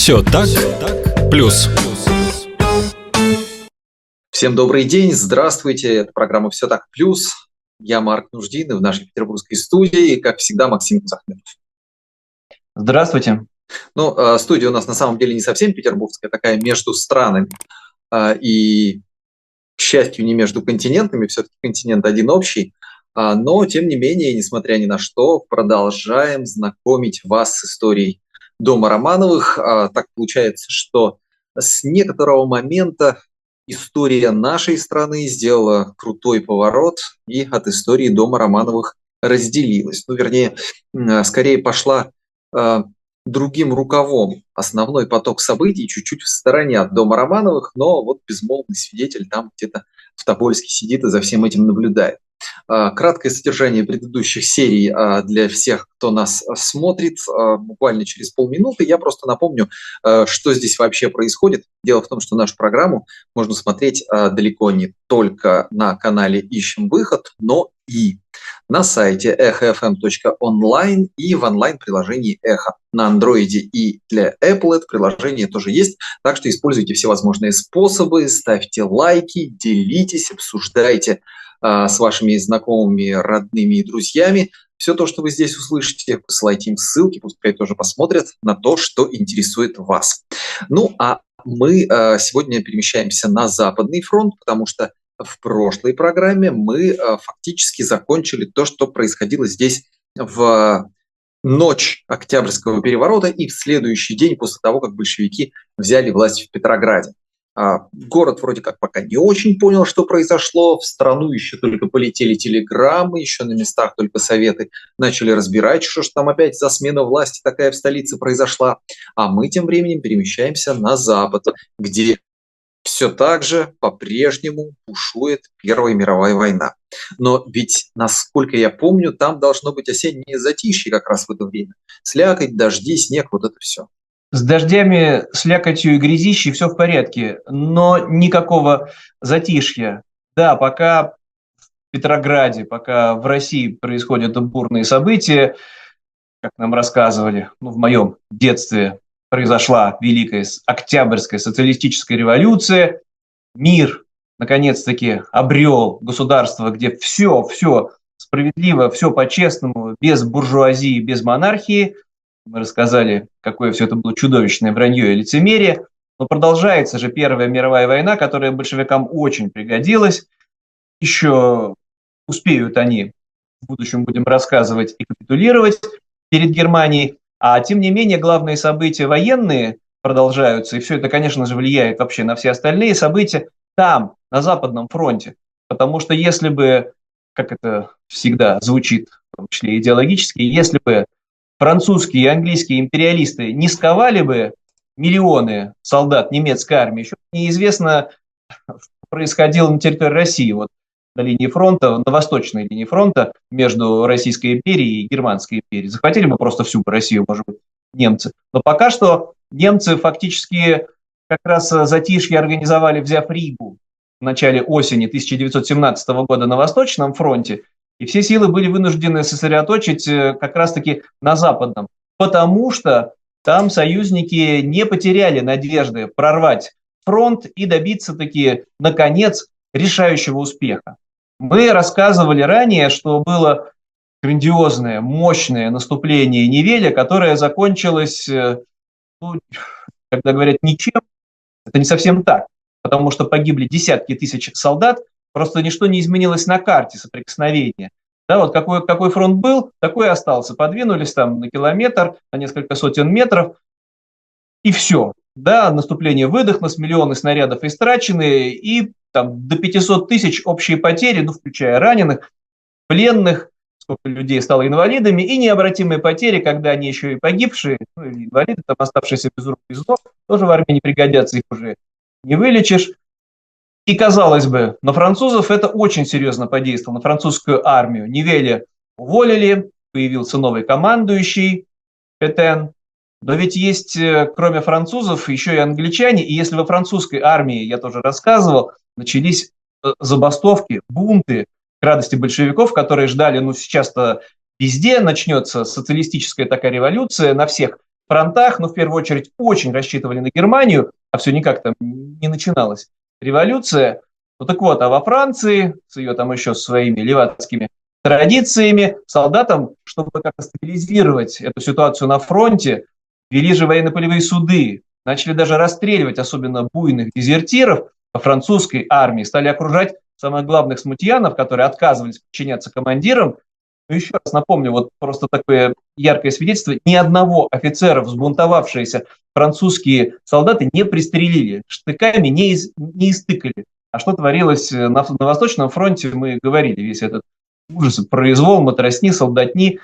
Все так, плюс. Всем добрый день, здравствуйте, это программа «Все так плюс». Я Марк Нуждин, и в нашей петербургской студии, как всегда, Максим Кузахметов. Здравствуйте. Студия у нас на самом деле не совсем петербургская, такая между странами. И, к счастью, не между континентами, все-таки континент один общий. Но, тем не менее, несмотря ни на что, продолжаем знакомить вас с историей дома Романовых. Так получается, что с некоторого момента история нашей страны сделала крутой поворот и от истории дома Романовых разделилась. Вернее, скорее пошла другим рукавом. Основной поток событий чуть-чуть в стороне от дома Романовых, но вот безмолвный свидетель там где-то в Тобольске сидит и за всем этим наблюдает. Краткое содержание предыдущих серий для всех, кто нас смотрит, буквально через полминуты. Я просто напомню, что здесь вообще происходит. Дело в том, что нашу программу можно смотреть далеко не только на канале «Ищем выход», но и на сайте эхо.fm.online и в онлайн-приложении «Эхо». На андроиде и для Apple это приложение тоже есть, так что используйте все возможные способы, ставьте лайки, делитесь, обсуждайте с вашими знакомыми, родными и друзьями. Все то, что вы здесь услышите, посылайте им ссылки, пускай тоже посмотрят на то, что интересует вас. А мы сегодня перемещаемся на Западный фронт, потому что в прошлой программе мы фактически закончили то, что происходило здесь в ночь Октябрьского переворота и в следующий день после того, как большевики взяли власть в Петрограде. Город вроде как пока не очень понял, что произошло, в страну еще только полетели телеграммы, еще на местах только советы начали разбирать, что ж там опять за смена власти такая в столице произошла. А мы тем временем перемещаемся на Запад, где все так же по-прежнему бушует Первая мировая война. Но ведь, насколько я помню, там должно быть осеннее затишье как раз в это время. Слякоть, дожди, снег, вот это все. С дождями, слякотью и грязищей все в порядке, но никакого затишья. Да, пока в Петрограде, пока в России происходят бурные события, как нам рассказывали, в моем детстве произошла Великая Октябрьская социалистическая революция, мир наконец-таки обрел государство, где все справедливо, все по-честному, без буржуазии, без монархии. Мы рассказали, какое все это было чудовищное вранье и лицемерие. Но продолжается же Первая мировая война, которая большевикам очень пригодилась. Еще успеют они, в будущем будем рассказывать, и капитулировать перед Германией. А тем не менее, главные события военные продолжаются. И все это, конечно же, влияет вообще на все остальные события там, на Западном фронте. Потому что если бы, как это всегда звучит, в том числе идеологически, если бы французские и английские империалисты не сковали бы миллионы солдат немецкой армии, еще неизвестно, что происходило на территории России, вот на линии фронта, на восточной линии фронта между Российской империей и Германской империей. Захватили бы просто всю Россию, может быть, немцы. Но пока что немцы фактически как раз затишье организовали, взяв Ригу в начале осени 1917 года на Восточном фронте, и все силы были вынуждены сосредоточить как раз-таки на Западном, потому что там союзники не потеряли надежды прорвать фронт и добиться таки, наконец, решающего успеха. Мы рассказывали ранее, что было грандиозное, мощное наступление Невеля, которое закончилось, когда говорят ничем, это не совсем так, потому что погибли десятки тысяч солдат, просто ничто не изменилось на карте соприкосновения. Да, вот какой фронт был, такой и остался. Подвинулись там на километр, на несколько сотен метров, и все. Да, наступление выдохлось, миллионы снарядов истрачены, и там до 500 тысяч общие потери, включая раненых, пленных, сколько людей стало инвалидами, и необратимые потери, когда они еще и погибшие, или инвалиды, там оставшиеся без рук, без ног, тоже в армии не пригодятся, их уже не вылечишь. И, казалось бы, на французов это очень серьезно подействовало, на французскую армию. Невеля уволили, появился новый командующий, Петен. Но ведь есть, кроме французов, еще и англичане. И если во французской армии, я тоже рассказывал, начались забастовки, бунты к радости большевиков, которые ждали, сейчас-то везде начнется социалистическая такая революция, на всех фронтах, но в первую очередь очень рассчитывали на Германию, а все никак там не начиналась революция. Ну так вот, а во Франции, с ее там еще своими левацкими традициями, солдатам, чтобы как-то стабилизировать эту ситуацию на фронте, вели же военно-полевые суды, начали даже расстреливать особенно буйных дезертиров по французской армии, стали окружать самых главных смутьянов, которые отказывались подчиняться командирам. Но еще раз напомню, вот просто такое яркое свидетельство, ни одного офицера взбунтовавшиеся французские солдаты не пристрелили, штыками не истыкали. А что творилось на Восточном фронте, мы говорили, весь этот ужас, произвол, матросни, солдатни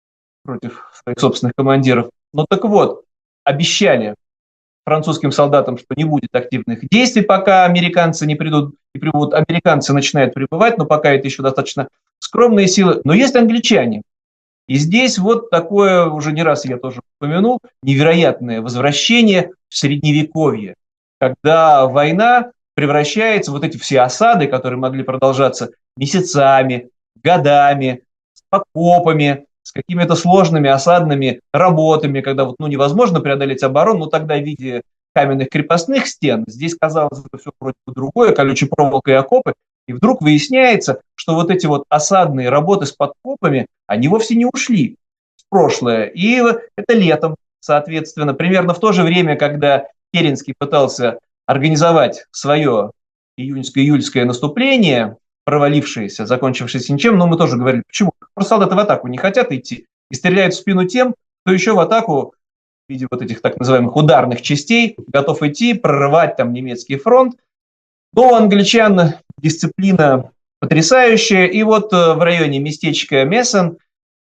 против своих собственных командиров. Ну так вот, обещали французским солдатам, что не будет активных действий, пока американцы не придут и прибудут. Американцы начинают прибывать, но пока это еще достаточно скромные силы. Но есть англичане. И здесь вот такое, уже не раз я тоже упомянул, невероятное возвращение в Средневековье, когда война превращается, вот эти все осады, которые могли продолжаться месяцами, годами, с подкопами, с какими-то сложными осадными работами, когда вот, невозможно преодолеть оборону, но тогда в виде каменных крепостных стен, здесь казалось бы все вроде бы другое, колючей проволокой и окопы, и вдруг выясняется, что вот эти вот осадные работы с подкопами, они вовсе не ушли в прошлое. И это летом, соответственно, примерно в то же время, когда Керенский пытался организовать свое июньское-июльское наступление, провалившееся, закончившееся ничем, но мы тоже говорили, почему? Просто солдаты в атаку не хотят идти и стреляют в спину тем, кто еще в атаку в виде вот этих так называемых ударных частей готов идти, прорывать там немецкий фронт. Но у англичан дисциплина потрясающая, и вот в районе местечка Мессен,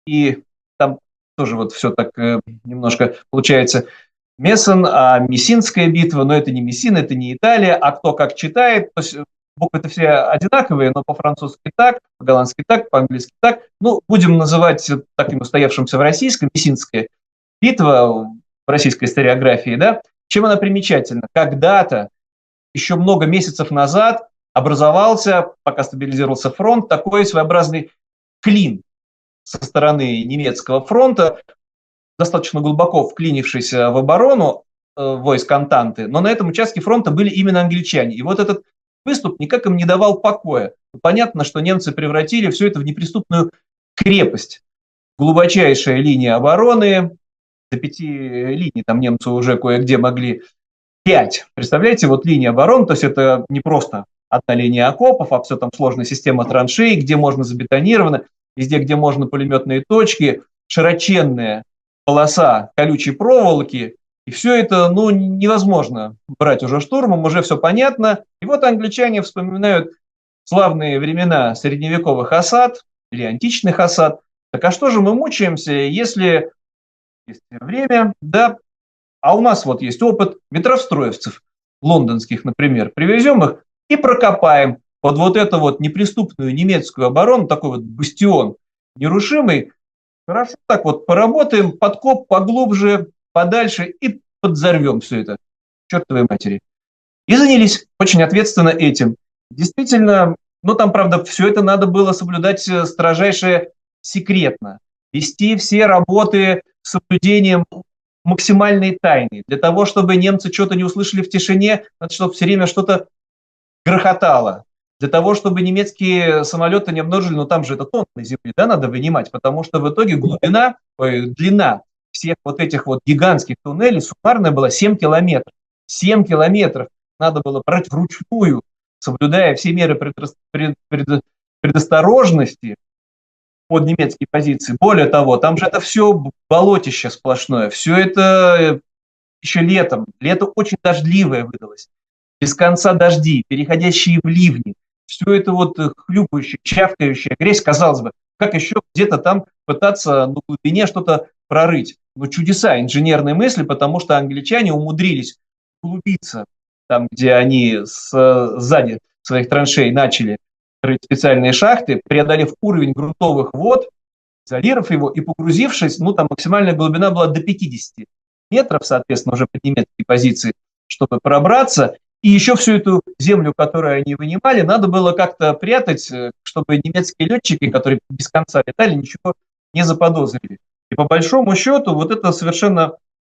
и там тоже вот все так немножко получается Мессен, а Мессинская битва, но это не Мессин, это не Италия, а кто как читает, то есть буквы-то все одинаковые, но по-французски так, по-голландски так, по-английски так. Ну, будем называть таким устоявшимся в российском, Мессинская битва в российской историографии, да. Чем она примечательна? Когда-то, еще много месяцев назад, образовался, пока стабилизировался фронт, такой своеобразный клин со стороны немецкого фронта, достаточно глубоко вклинившийся в оборону войск Антанты, но на этом участке фронта были именно англичане. И вот этот выступ никак им не давал покоя. Понятно, что немцы превратили все это в неприступную крепость. Глубочайшая линия обороны, до 5 линий там немцы уже кое-где могли 5. Представляете, вот линия обороны, то есть это не просто одна линия окопов, а все там сложная система траншей, где можно забетонировано, везде, где можно пулеметные точки, широченная полоса колючей проволоки, и все это, невозможно брать уже штурмом, уже все понятно. И вот англичане вспоминают славные времена средневековых осад или античных осад. Так а что же мы мучаемся, если есть время, да, а у нас вот есть опыт метровстроевцев лондонских, например, привезем их и прокопаем под вот эту вот неприступную немецкую оборону, такой вот бастион нерушимый. Хорошо, так вот поработаем, подкоп поглубже, подальше и подзорвем все это, чертовой матери. И занялись очень ответственно этим. Действительно, там, правда, все это надо было соблюдать строжайше секретно, вести все работы с соблюдением максимальной тайны. Для того, чтобы немцы что-то не услышали в тишине, надо, чтобы все время что-то грохотало. Для того, чтобы немецкие самолеты не обнаружили, там же это тонны земли, да, надо вынимать, потому что в итоге длина всех вот этих вот гигантских туннелей суммарная была 7 километров. 7 километров надо было брать вручную, соблюдая все меры предосторожности под немецкие позиции. Более того, там же это все болотище сплошное, все это еще летом. Лето очень дождливое выдалось, без конца дожди, переходящие в ливни. Все это вот хлюпающая, чавкающая грязь, казалось бы, как еще где-то там пытаться на глубине что-то прорыть. Чудеса инженерной мысли, потому что англичане умудрились углубиться там, где они сзади своих траншей начали строить специальные шахты, преодолев уровень грунтовых вод, изолировав его и погрузившись, там максимальная глубина была до 50 метров, соответственно, уже под немецкие позиции, чтобы пробраться. И еще всю эту землю, которую они вынимали, надо было как-то прятать, чтобы немецкие летчики, которые без конца летали, ничего не заподозрили. И по большому счету вот это совершенно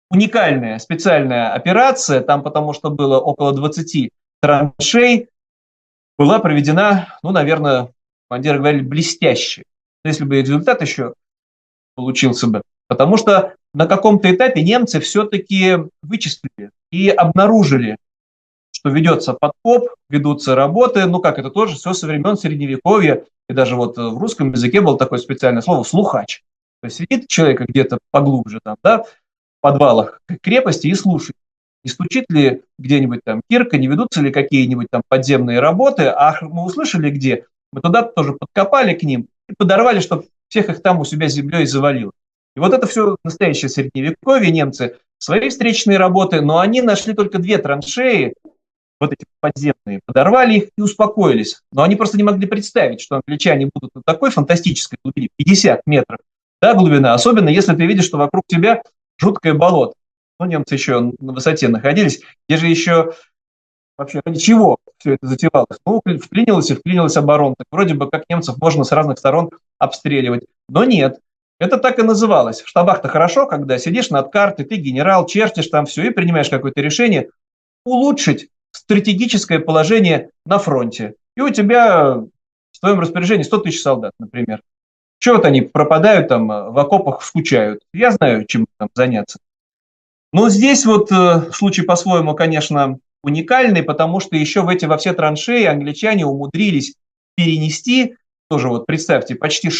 уникальная специальная операция, там потому что было около 20 траншей, была проведена, ну, наверное, командиры говорили, блестяще. Если бы результат еще получился бы. Потому что на каком-то этапе немцы все-таки вычислили и обнаружили, что ведется подкоп, ведутся работы, ну как это тоже все со времен Средневековья, и даже вот в русском языке было такое специальное слово «слухач». То есть сидит человек где-то поглубже там, да, в подвалах крепости и слушает, не стучит ли где-нибудь там кирка, не ведутся ли какие-нибудь там подземные работы, а мы услышали где, мы туда тоже подкопали к ним и подорвали, чтобы всех их там у себя землей завалило. И вот это все настоящее Средневековье, немцы свои встречные работы, но они нашли только 2 траншеи, вот эти подземные, подорвали их и успокоились. Но они просто не могли представить, что англичане будут на такой фантастической глубине, 50 метров, да, глубина, особенно если ты видишь, что вокруг тебя жуткое болото. Ну, немцы еще на высоте находились, где же еще вообще ради чего все это затевалось? Ну, вклинилась оборона. Так вроде бы как немцев можно с разных сторон обстреливать. Но нет. Это так и называлось. В штабах-то хорошо, когда сидишь над картой, ты генерал, чертишь там все и принимаешь какое-то решение улучшить стратегическое положение на фронте. И у тебя в твоем распоряжении 100 тысяч солдат, например. Чего вот они пропадают там, в окопах скучают? Я знаю, чем там заняться. Но здесь вот случай по-своему, конечно, уникальный, потому что еще во все траншеи англичане умудрились перенести, тоже вот представьте, почти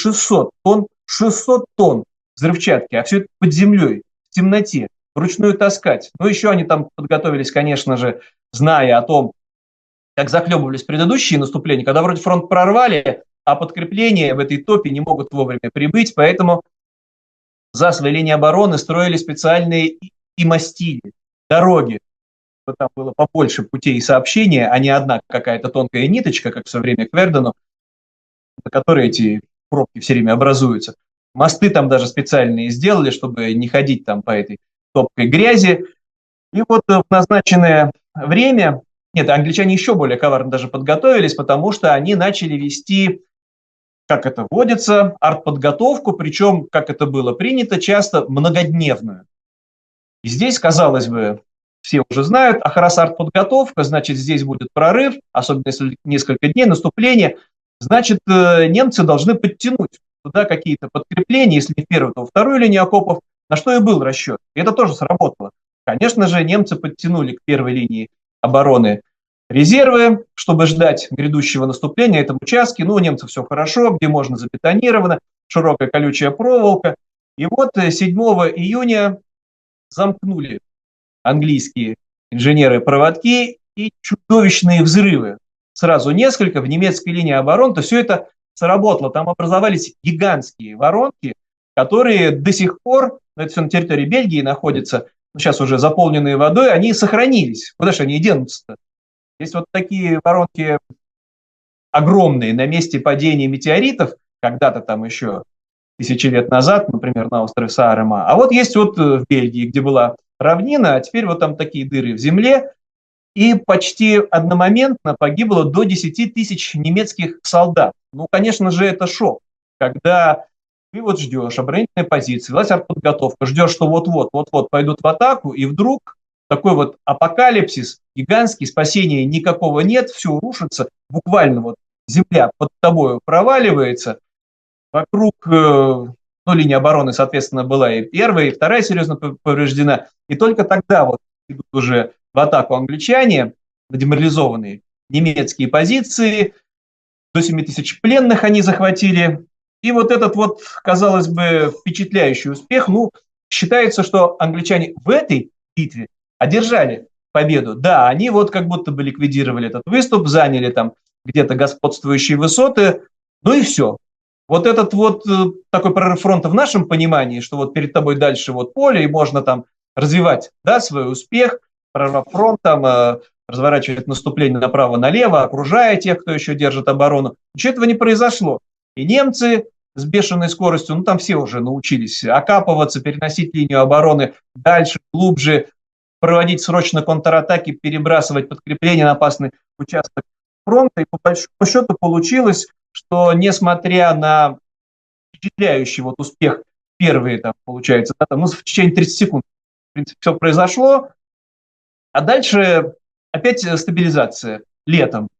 600 тонн взрывчатки, а все это под землей, в темноте, вручную таскать. Ну, еще они там подготовились, конечно же, зная о том, как захлебывались предыдущие наступления, когда вроде фронт прорвали, а подкрепления в этой топе не могут вовремя прибыть, поэтому за свои линии обороны строили специальные и мастили, дороги, чтобы там было побольше путей и сообщения, а не одна какая-то тонкая ниточка, как все время к Вердену, на которой эти пробки все время образуются. Мосты там даже специальные сделали, чтобы не ходить там по этой топкой грязи. И вот в назначенное время, нет, англичане еще более коварно даже подготовились, потому что они начали вести, как это водится, артподготовку, причем, как это было принято, часто многодневную. И здесь, казалось бы, все уже знают, а раз артподготовка, значит, здесь будет прорыв, особенно если несколько дней наступления, значит, немцы должны подтянуть туда какие-то подкрепления, если не в первую, то во вторую линию окопов, на что и был расчет. И это тоже сработало. Конечно же, немцы подтянули к первой линии обороны резервы, чтобы ждать грядущего наступления на этом участке. Ну, у немцев все хорошо, где можно забетонировано, широкая колючая проволока. И вот 7 июня замкнули английские инженеры проводки и чудовищные взрывы. Сразу несколько в немецкой линии обороны, то все это сработало. Там образовались гигантские воронки, которые до сих пор, это все на территории Бельгии находится, сейчас уже заполненные водой, они сохранились. Куда же они денутся-то? Есть вот такие воронки огромные на месте падения метеоритов, когда-то там еще тысячи лет назад, например, на острове Саарема. А вот есть вот в Бельгии, где была равнина, а теперь вот там такие дыры в земле, и почти одномоментно погибло до 10 тысяч немецких солдат. Ну, конечно же, это шок, когда ты вот ждешь оборонительной позиции, велась артподготовка, ждешь, что вот-вот пойдут в атаку, и вдруг такой вот апокалипсис гигантский, спасения никакого нет, все рушится, буквально вот земля под тобой проваливается, вокруг, ну, линия обороны, соответственно, была и первая, и вторая серьезно повреждена, и только тогда вот идут уже в атаку англичане, деморализованные немецкие позиции, до 7 тысяч пленных они захватили, и вот этот вот, казалось бы, впечатляющий успех, ну, считается, что англичане в этой битве одержали победу. Да, они вот как будто бы ликвидировали этот выступ, заняли там где-то господствующие высоты, ну и все. Вот этот вот такой прорыв фронта в нашем понимании, что вот перед тобой дальше вот поле, и можно там развивать, да, свой успех, прорыв фронт, там, разворачивать наступление направо-налево, окружая тех, кто еще держит оборону. Ничего этого не произошло. И немцы с бешеной скоростью, ну там все уже научились окапываться, переносить линию обороны дальше, глубже, проводить срочно контратаки, перебрасывать подкрепления на опасный участок фронта. И по большому счету получилось, что несмотря на впечатляющий вот успех первые, там, получается, да, там, ну, в течение 30 секунд принципе, все произошло, а дальше опять стабилизация летом.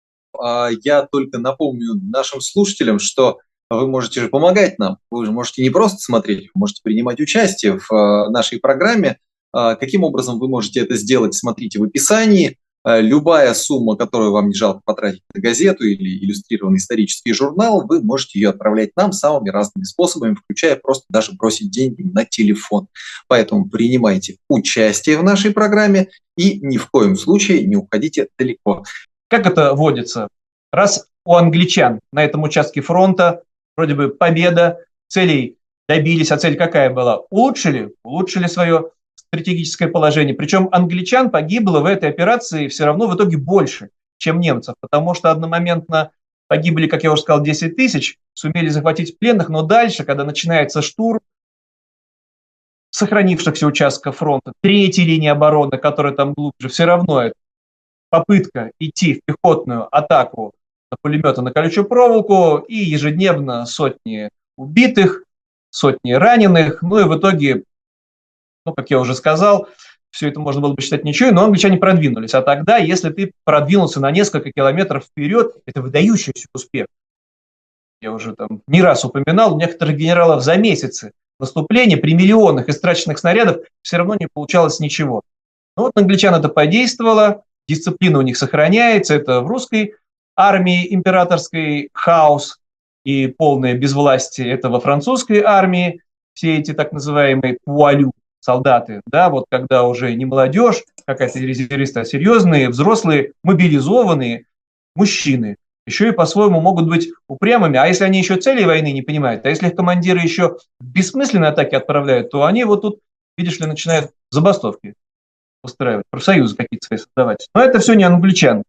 Я только напомню нашим слушателям, что вы можете же помогать нам. Вы же можете не просто смотреть, вы можете принимать участие в нашей программе. Каким образом вы можете это сделать, смотрите в описании. Любая сумма, которую вам не жалко потратить на газету или иллюстрированный исторический журнал, вы можете ее отправлять нам самыми разными способами, включая просто даже бросить деньги на телефон. Поэтому принимайте участие в нашей программе и ни в коем случае не уходите далеко. Как это водится? Раз у англичан на этом участке фронта вроде бы победа, целей добились, а цель какая была? Улучшили свое стратегическое положение. Причем англичан погибло в этой операции все равно в итоге больше, чем немцев, потому что одномоментно погибли, как я уже сказал, 10 тысяч, сумели захватить пленных, но дальше, когда начинается штурм сохранившихся участков фронта, третьей линии обороны, которая там глубже, все равно это попытка идти в пехотную атаку на пулеметы на колючую проволоку и ежедневно сотни убитых, сотни раненых, ну и в итоге, как я уже сказал, все это можно было бы считать ничего, но англичане продвинулись. А тогда, если ты продвинулся на несколько километров вперед, это выдающийся успех. Я уже там не раз упоминал, у некоторых генералов за месяцы наступления при миллионах истраченных снарядов все равно не получалось ничего. Но вот англичан это подействовало, дисциплина у них сохраняется, это в русской армии императорской хаос и полное безвластие, это во французской армии, все эти так называемые пуалю, солдаты, да, вот когда уже не молодежь, какая-то резервисты, а серьезные, взрослые, мобилизованные мужчины, еще и по-своему могут быть упрямыми, а если они еще цели войны не понимают, а если их командиры еще бессмысленные атаки отправляют, то они вот тут, видишь ли, начинают забастовки устраивать, профсоюзы какие-то свои создавать. Но это все не англичан.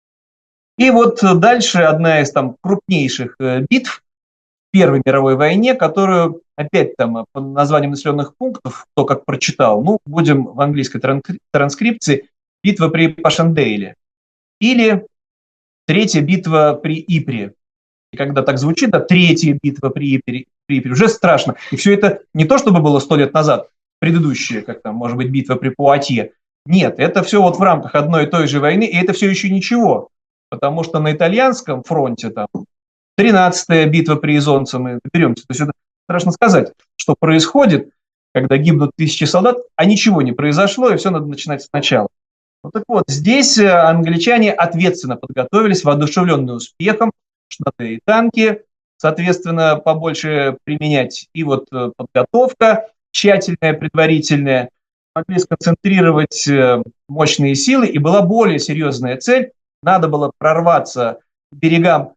И вот дальше одна из там крупнейших битв в Первой мировой войне, которую опять там по названиям населенных пунктов, кто как прочитал, ну, будем в английской транскрипции, битва при Пашендейле. Или третья битва при Ипре. И когда так звучит, да, третья битва при Ипре, уже страшно. И все это не то, чтобы было 100 лет назад, предыдущая, как там, может быть, битва при Пуатье. Нет, это все вот в рамках одной и той же войны, и это все еще ничего. Потому что на итальянском фронте там 13-я битва при Изонце, мы доберемся. То есть это страшно сказать, что происходит, когда гибнут тысячи солдат, а ничего не произошло, и все надо начинать сначала. Ну так вот, здесь англичане ответственно подготовились, воодушевленные успехом, что надо и танки, соответственно, побольше применять, и вот подготовка тщательная, предварительная, могли сконцентрировать мощные силы, и была более серьезная цель, надо было прорваться к берегам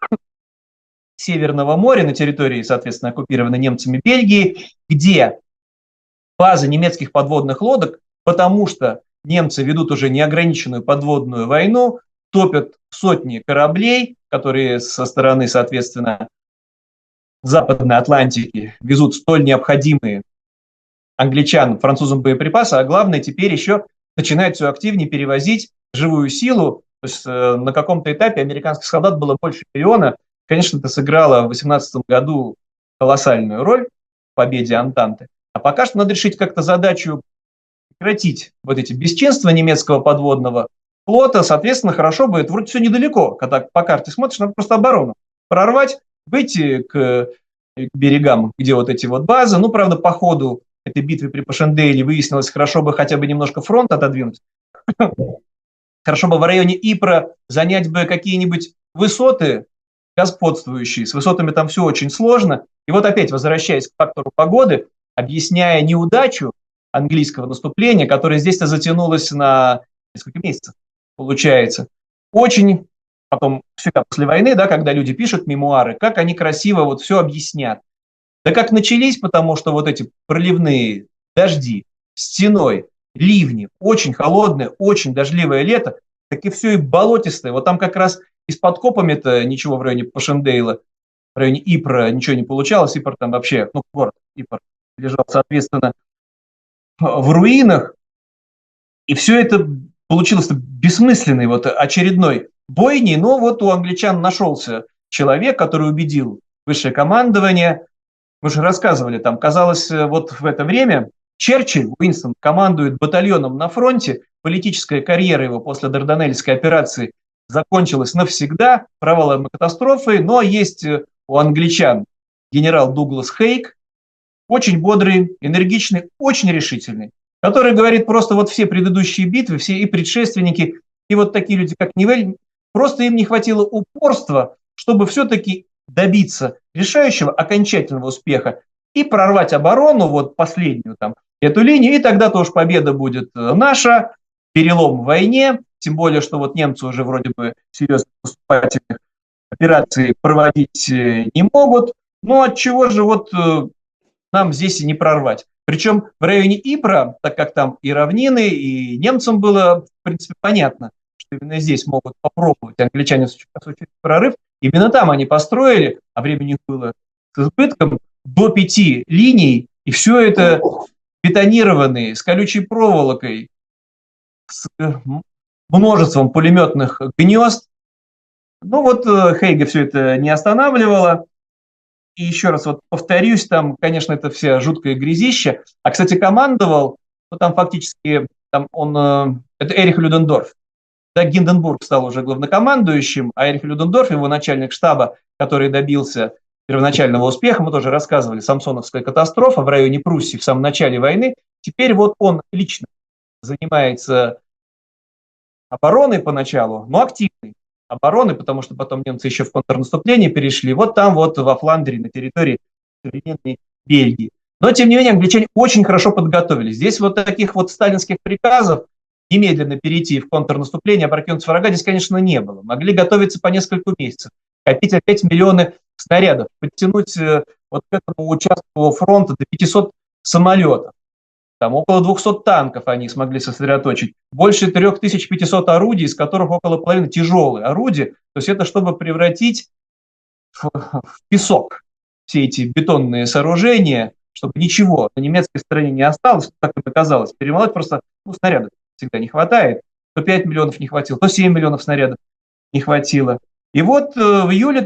Северного моря на территории, соответственно, оккупированной немцами Бельгии, где база немецких подводных лодок, потому что немцы ведут уже неограниченную подводную войну, топят сотни кораблей, которые со стороны, соответственно, Западной Атлантики везут столь необходимые англичанам, французам боеприпасы, а главное, теперь еще начинают все активнее перевозить живую силу. То есть на каком-то этапе американских солдат было больше миллиона. Конечно, это сыграло в 18 году колоссальную роль в победе Антанты. А пока что надо решить как-то задачу прекратить вот эти бесчинства немецкого подводного флота. Соответственно, хорошо бы, это вроде все недалеко, когда по карте смотришь, надо просто оборону прорвать, выйти к берегам, где вот эти вот базы. Ну, правда, по ходу этой битвы при Пашендейле выяснилось, хорошо бы хотя бы немножко фронт отодвинуть. Хорошо бы в районе Ипра занять бы какие-нибудь высоты господствующие. С высотами там все очень сложно. И вот опять, возвращаясь к фактору погоды, объясняя неудачу английского наступления, которое здесь-то затянулось на несколько месяцев, получается. Очень потом, всегда после войны, да, когда люди пишут мемуары, как они красиво вот все объяснят. Да как начались, потому что вот эти проливные дожди, стеной, ливни, очень холодное, очень дождливое лето, так и все и болотистое. Вот там как раз и с подкопами-то ничего в районе Пашендейла, в районе Ипра ничего не получалось. Ипр там вообще, ну, город Ипр лежал, соответственно, в руинах. И все это получилось бессмысленной вот очередной бойней. Но вот у англичан нашелся человек, который убедил высшее командование. Мы же рассказывали, там, казалось, вот в это время Черчилль, Уинстон, командует батальоном на фронте, политическая карьера его после Дарданельской операции закончилась навсегда, провалом и катастрофой, но есть у англичан генерал Дуглас Хейг, очень бодрый, энергичный, очень решительный, который говорит просто вот все предыдущие битвы, все и предшественники, и вот такие люди, как Нивель, просто им не хватило упорства, чтобы все-таки добиться решающего окончательного успеха и прорвать оборону, вот последнюю там, эту линию, и тогда тоже победа будет наша, перелом в войне, тем более, что вот немцы уже вроде бы серьезных наступательных операций проводить не могут, но от чего же вот нам здесь и не прорвать. Причем в районе Ипра, так как там и равнины, и немцам было, в принципе, понятно, что именно здесь могут попробовать англичане осуществить прорыв, именно там они построили, а времени их было с избытком, до 5 линий, и все это бетонированные, с колючей проволокой, с множеством пулеметных гнезд. Ну вот Хейга все это не останавливало. И еще раз вот повторюсь, там, конечно, это все жуткое грязище. А, кстати, командовал, ну там фактически, там он, это Эрих Людендорф. Да, Гинденбург стал уже главнокомандующим, а Эрих Людендорф, его начальник штаба, который добился первоначального успеха, мы тоже рассказывали, Самсоновская катастрофа в районе Пруссии в самом начале войны. Теперь вот он лично занимается обороной поначалу, но активной обороны, потому что потом немцы еще в контрнаступление перешли, вот там вот во Фландрии, на территории современной Бельгии. Но, тем не менее, англичане очень хорошо подготовились. Здесь вот таких вот сталинских приказов немедленно перейти в контрнаступление, опрокинуть врага, здесь, конечно, не было. Могли готовиться по несколько месяцев, копить опять миллионы снарядов, подтянуть вот к этому участку фронта до 500 самолетов. Там около 200 танков они смогли сосредоточить, больше 3500 орудий, из которых около половины тяжелые орудия. То есть это чтобы превратить в песок все эти бетонные сооружения, чтобы ничего на немецкой стороне не осталось, как это казалось. Перемолоть просто снарядов всегда не хватает. То 5 миллионов не хватило, то 7 миллионов снарядов не хватило. И вот в июле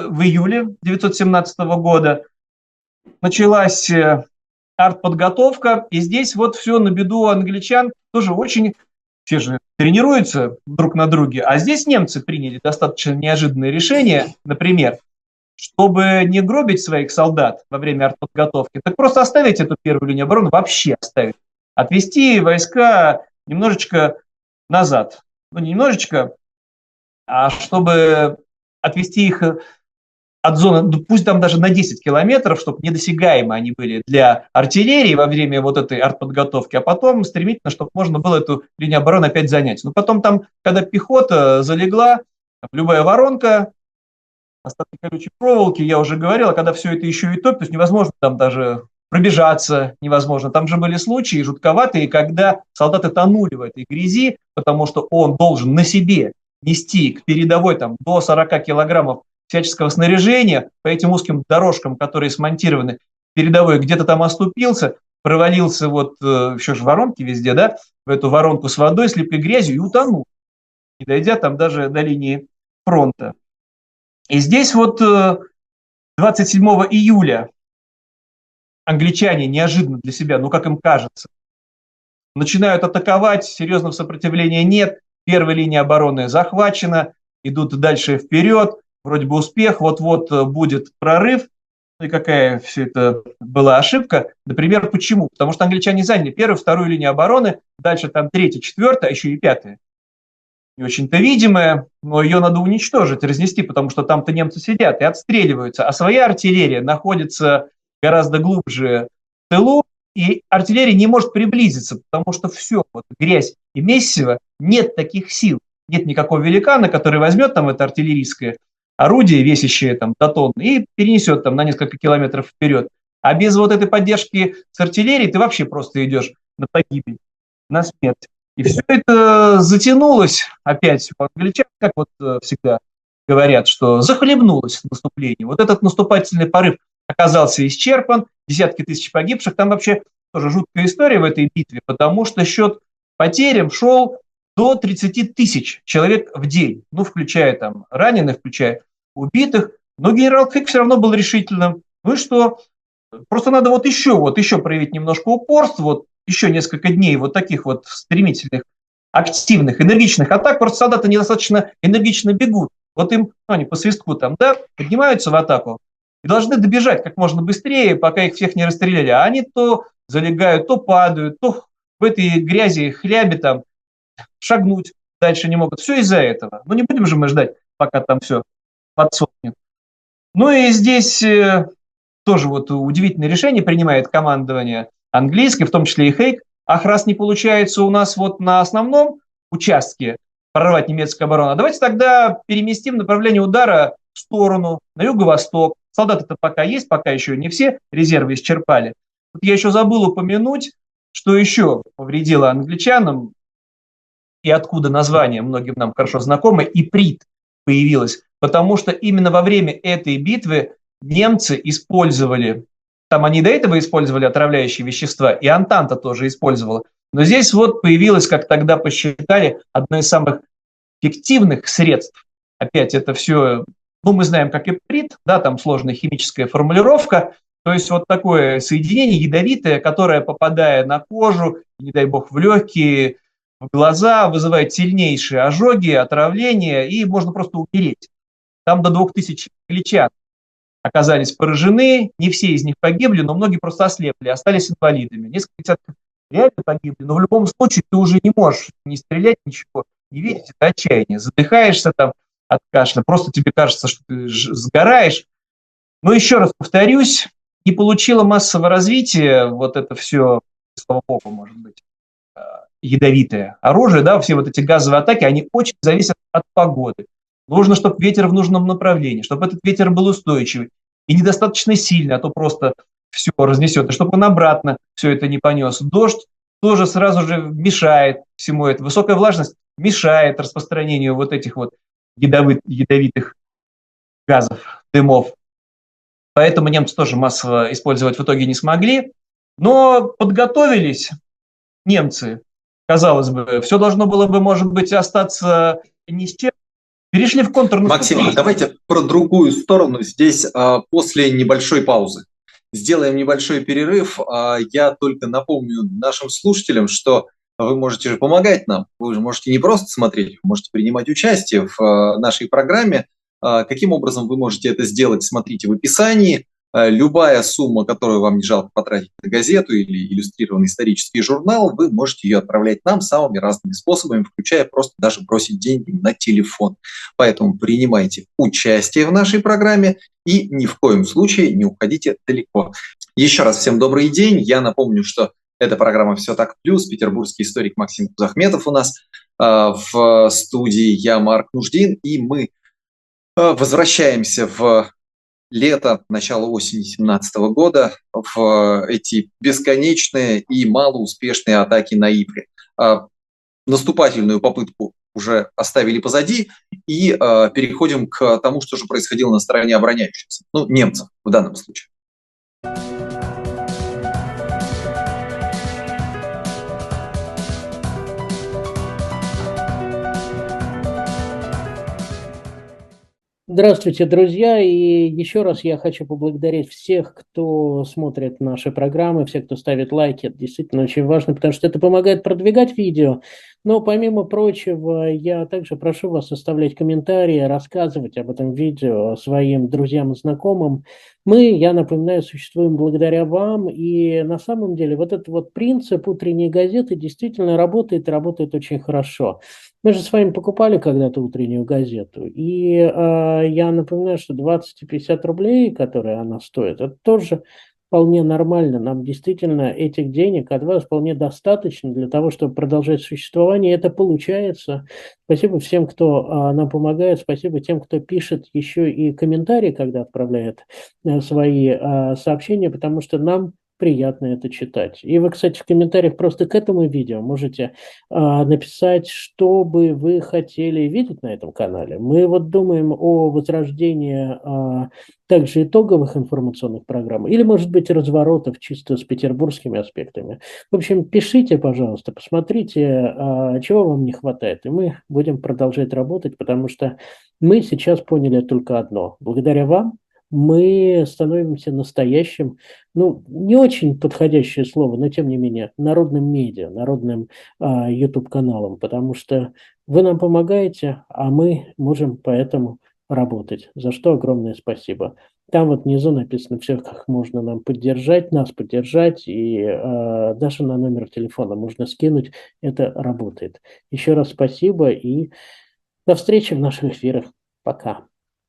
1917 года началась артподготовка, и здесь вот все на беду англичан тоже очень, все же тренируются друг на друге, а здесь немцы приняли достаточно неожиданное решение, например, чтобы не гробить своих солдат во время артподготовки, так просто оставить эту первую линию обороны, вообще оставить, отвести войска немножечко назад, ну не немножечко, а чтобы отвести их от зоны, пусть там даже на 10 километров, чтобы недосягаемы они были для артиллерии во время вот этой артподготовки, а потом стремительно, чтобы можно было эту линию обороны опять занять. Но потом там, когда пехота залегла, любая воронка, остатки колючей проволоки, я уже говорил, а когда все это еще и топит, невозможно там даже пробежаться, невозможно. Там же были случаи жутковатые, когда солдаты тонули в этой грязи, потому что он должен на себе нести к передовой там, до 40 килограммов всяческого снаряжения по этим узким дорожкам, которые смонтированы передовой, где-то там оступился, провалился вот еще же воронки везде, да, в эту воронку с водой, с липкой грязью и утонул, не дойдя там даже до линии фронта. И здесь вот 27 июля англичане неожиданно для себя, ну как им кажется, начинают атаковать, серьезного сопротивления нет, первая линия обороны захвачена, идут дальше вперед, вроде бы успех, вот-вот будет прорыв. Ну и какая все это была ошибка. Например, почему? Потому что англичане заняли первую, вторую линию обороны, дальше там третья, четвертая, а еще и пятая. Не очень-то видимая, но ее надо уничтожить, разнести, потому что там-то немцы сидят и отстреливаются, а своя артиллерия находится гораздо глубже в тылу, и артиллерия не может приблизиться, потому что все, вот, грязь и месиво, нет таких сил, нет никакого великана, который возьмет там это артиллерийское орудие, весящее там до тонны, и перенесет там на несколько километров вперед. А без вот этой поддержки с артиллерией ты вообще просто идешь на погибель, на смерть. И все это затянулось опять у англичан, как вот всегда говорят, что захлебнулось в наступлении. Вот этот наступательный порыв оказался исчерпан, десятки тысяч погибших. Там вообще тоже жуткая история в этой битве, потому что счет потерям шел до 30 тысяч человек в день, ну, включая там раненых, включая убитых. Но генерал Хейг все равно был решительным. Ну и что? Просто надо вот еще проявить немножко упорства, вот еще несколько дней вот таких вот стремительных, активных, энергичных атак. Просто солдаты недостаточно энергично бегут. Вот им, ну, они по свистку там, да, поднимаются в атаку и должны добежать как можно быстрее, пока их всех не расстреляли. А они то залегают, то падают, то в этой грязи, хлябе там шагнуть дальше не могут. Все из-за этого. Ну, не будем же мы ждать, пока там все подсохнет. Ну и здесь тоже вот удивительное решение принимает командование английское, в том числе и Хейг. Ах, раз не получается у нас вот на основном участке прорвать немецкую оборону, а давайте тогда переместим направление удара в сторону, на юго-восток. Солдаты-то пока есть, пока еще не все резервы исчерпали. Вот я еще забыл упомянуть, что еще повредило англичанам, и откуда название многим нам хорошо знакомо, иприт появилось, потому что именно во время этой битвы немцы использовали, там они до этого использовали отравляющие вещества, и Антанта тоже использовала, но здесь вот появилось, как тогда посчитали, одно из самых эффективных средств. Опять это все, ну мы знаем как иприт, да, там сложная химическая формулировка, то есть вот такое соединение ядовитое, которое, попадая на кожу, не дай бог в легкие, в глаза, вызывает сильнейшие ожоги, отравления, и можно просто умереть. Там до 2000 англичан оказались поражены, не все из них погибли, но многие просто ослепли, остались инвалидами. Несколько десятков реально погибли, но в любом случае ты уже не можешь не стрелять, ничего, не видеть, это отчаяние. Задыхаешься там от кашля, просто тебе кажется, что ты сгораешь. Но еще раз повторюсь, не получило массового развития вот это все, слава богу, может быть, ядовитое оружие, да, все вот эти газовые атаки, они очень зависят от погоды. Нужно, чтобы ветер в нужном направлении, чтобы этот ветер был устойчивый и недостаточно сильный, а то просто все разнесет, и чтобы он обратно все это не понес. Дождь тоже сразу же мешает всему этому. Высокая влажность мешает распространению вот этих вот ядовитых газов, дымов. Поэтому немцы тоже массово использовать в итоге не смогли. Но подготовились немцы, казалось бы, все должно было бы, может быть, остаться ни с чем. Перешли в контрнаступление. Максим, давайте про другую сторону здесь после небольшой паузы. Сделаем небольшой перерыв. Я только напомню нашим слушателям, что вы можете же помогать нам. Вы же можете не просто смотреть, вы можете принимать участие в нашей программе. Каким образом вы можете это сделать, смотрите в описании. Любая сумма, которую вам не жалко потратить на газету или иллюстрированный исторический журнал, вы можете ее отправлять нам самыми разными способами, включая просто даже бросить деньги на телефон. Поэтому принимайте участие в нашей программе и ни в коем случае не уходите далеко. Еще раз всем добрый день. Я напомню, что эта программа «Все так плюс». Петербургский историк Максим Кузахметов у нас в студии. Я Марк Нуждин, и мы возвращаемся в лето, начало осени 2017 года в эти бесконечные и малоуспешные атаки на Ипре. Наступательную попытку уже оставили позади и переходим к тому, что же происходило на стороне обороняющихся, ну, немцев в данном случае. Здравствуйте, друзья, и еще раз я хочу поблагодарить всех, кто смотрит наши программы, всех, кто ставит лайки. Это действительно очень важно, потому что это помогает продвигать видео. Но помимо прочего, я также прошу вас оставлять комментарии, рассказывать об этом видео своим друзьям и знакомым. Я напоминаю, существуем благодаря вам, и на самом деле вот этот вот принцип утренней газеты действительно работает, и работает очень хорошо. Мы же с вами покупали когда-то утреннюю газету, и я напоминаю, что 20 и 50 рублей, которые она стоит, это тоже вполне нормально. Нам действительно этих денег от вас вполне достаточно для того, чтобы продолжать существование. Это получается. Спасибо всем, кто нам помогает. Спасибо тем, кто пишет еще и комментарии, когда отправляет свои сообщения, потому что нам приятно это читать. И вы, кстати, в комментариях просто к этому видео можете написать, что бы вы хотели видеть на этом канале. Мы вот думаем о возрождении также итоговых информационных программ, или, может быть, разворотов чисто с петербургскими аспектами. В общем, пишите, пожалуйста, посмотрите, чего вам не хватает, и мы будем продолжать работать, потому что мы сейчас поняли только одно. Благодаря вам мы становимся настоящим, ну, не очень подходящее слово, но тем не менее, народным медиа, народным YouTube-каналом, потому что вы нам помогаете, а мы можем поэтому работать, за что огромное спасибо. Там вот внизу написано все, как можно нам поддержать, нас поддержать, и даже на номер телефона можно скинуть, это работает. Еще раз спасибо и до встречи в наших эфирах. Пока.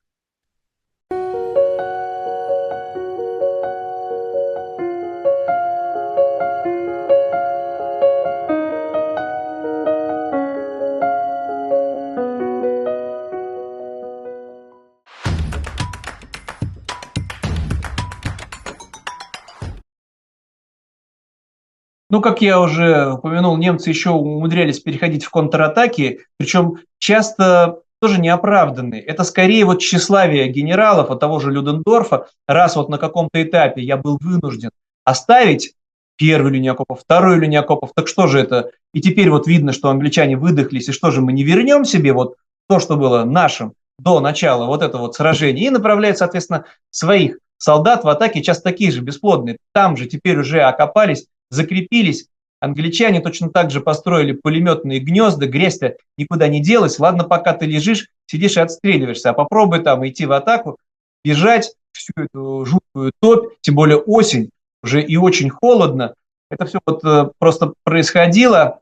Ну, как я уже упомянул, немцы еще умудрялись переходить в контратаки, причем часто тоже неоправданные. Это скорее вот тщеславие генералов, от того же Людендорфа, раз вот на каком-то этапе я был вынужден оставить первую линию окопов, вторую линию окопов, так что же это? И теперь вот видно, что англичане выдохлись, и что же мы не вернем себе вот то, что было нашим до начала вот этого вот сражения, и направляют, соответственно, своих солдат в атаке, часто такие же бесплодные. Там же теперь уже окопались, закрепились. Англичане точно так же построили пулеметные гнезда, грязь-то никуда не делась. Ладно, пока ты лежишь, сидишь и отстреливаешься, а попробуй там идти в атаку, бежать всю эту жуткую топь, тем более осень, уже и очень холодно. Это все вот просто происходило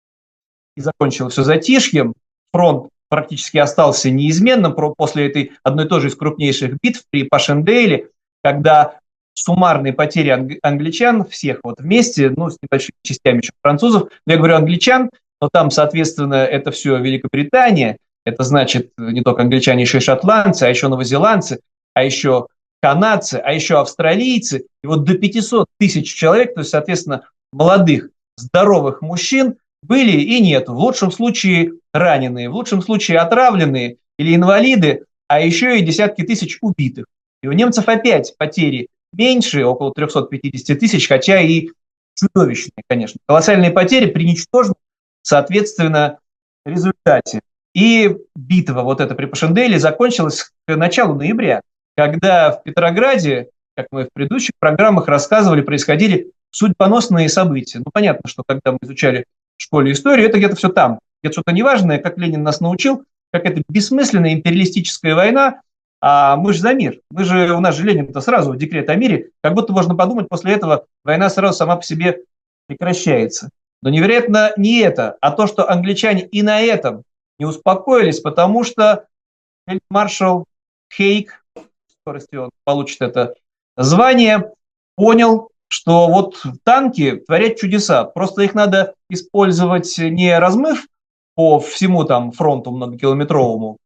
и закончилось все затишьем. Фронт практически остался неизменным после этой одной и той же из крупнейших битв при Пашендейле, когда суммарные потери англичан всех вот вместе, ну, с небольшими частями еще французов, но я говорю англичан, но там, соответственно, это все Великобритания, это значит не только англичане, еще и шотландцы, а еще новозеландцы, а еще канадцы, а еще австралийцы, и вот до 500 тысяч человек, то есть, соответственно, молодых, здоровых мужчин были и нет. В лучшем случае раненые, в лучшем случае отравленные или инвалиды, а еще и десятки тысяч убитых. И у немцев опять потери меньше, около 350 тысяч, хотя и чудовищные, конечно. Колоссальные потери при ничтожном, соответственно, результате. И битва вот эта при Пашендейле закончилась к началу ноября, когда в Петрограде, как мы в предыдущих программах рассказывали, происходили судьбоносные события. Ну, понятно, что когда мы изучали в школе историю, это где-то все там, где-то что-то неважное, как Ленин нас научил, как это бессмысленная империалистическая война, а мы же за мир. У нас же Ленин-то сразу декрет о мире, как будто можно подумать, после этого война сразу сама по себе прекращается. Но невероятно не это, а то, что англичане и на этом не успокоились, потому что фельдмаршал Хейк, в скорости он получит это звание, понял, что вот танки творят чудеса. Просто их надо использовать не размыв по всему там фронту многокилометровому,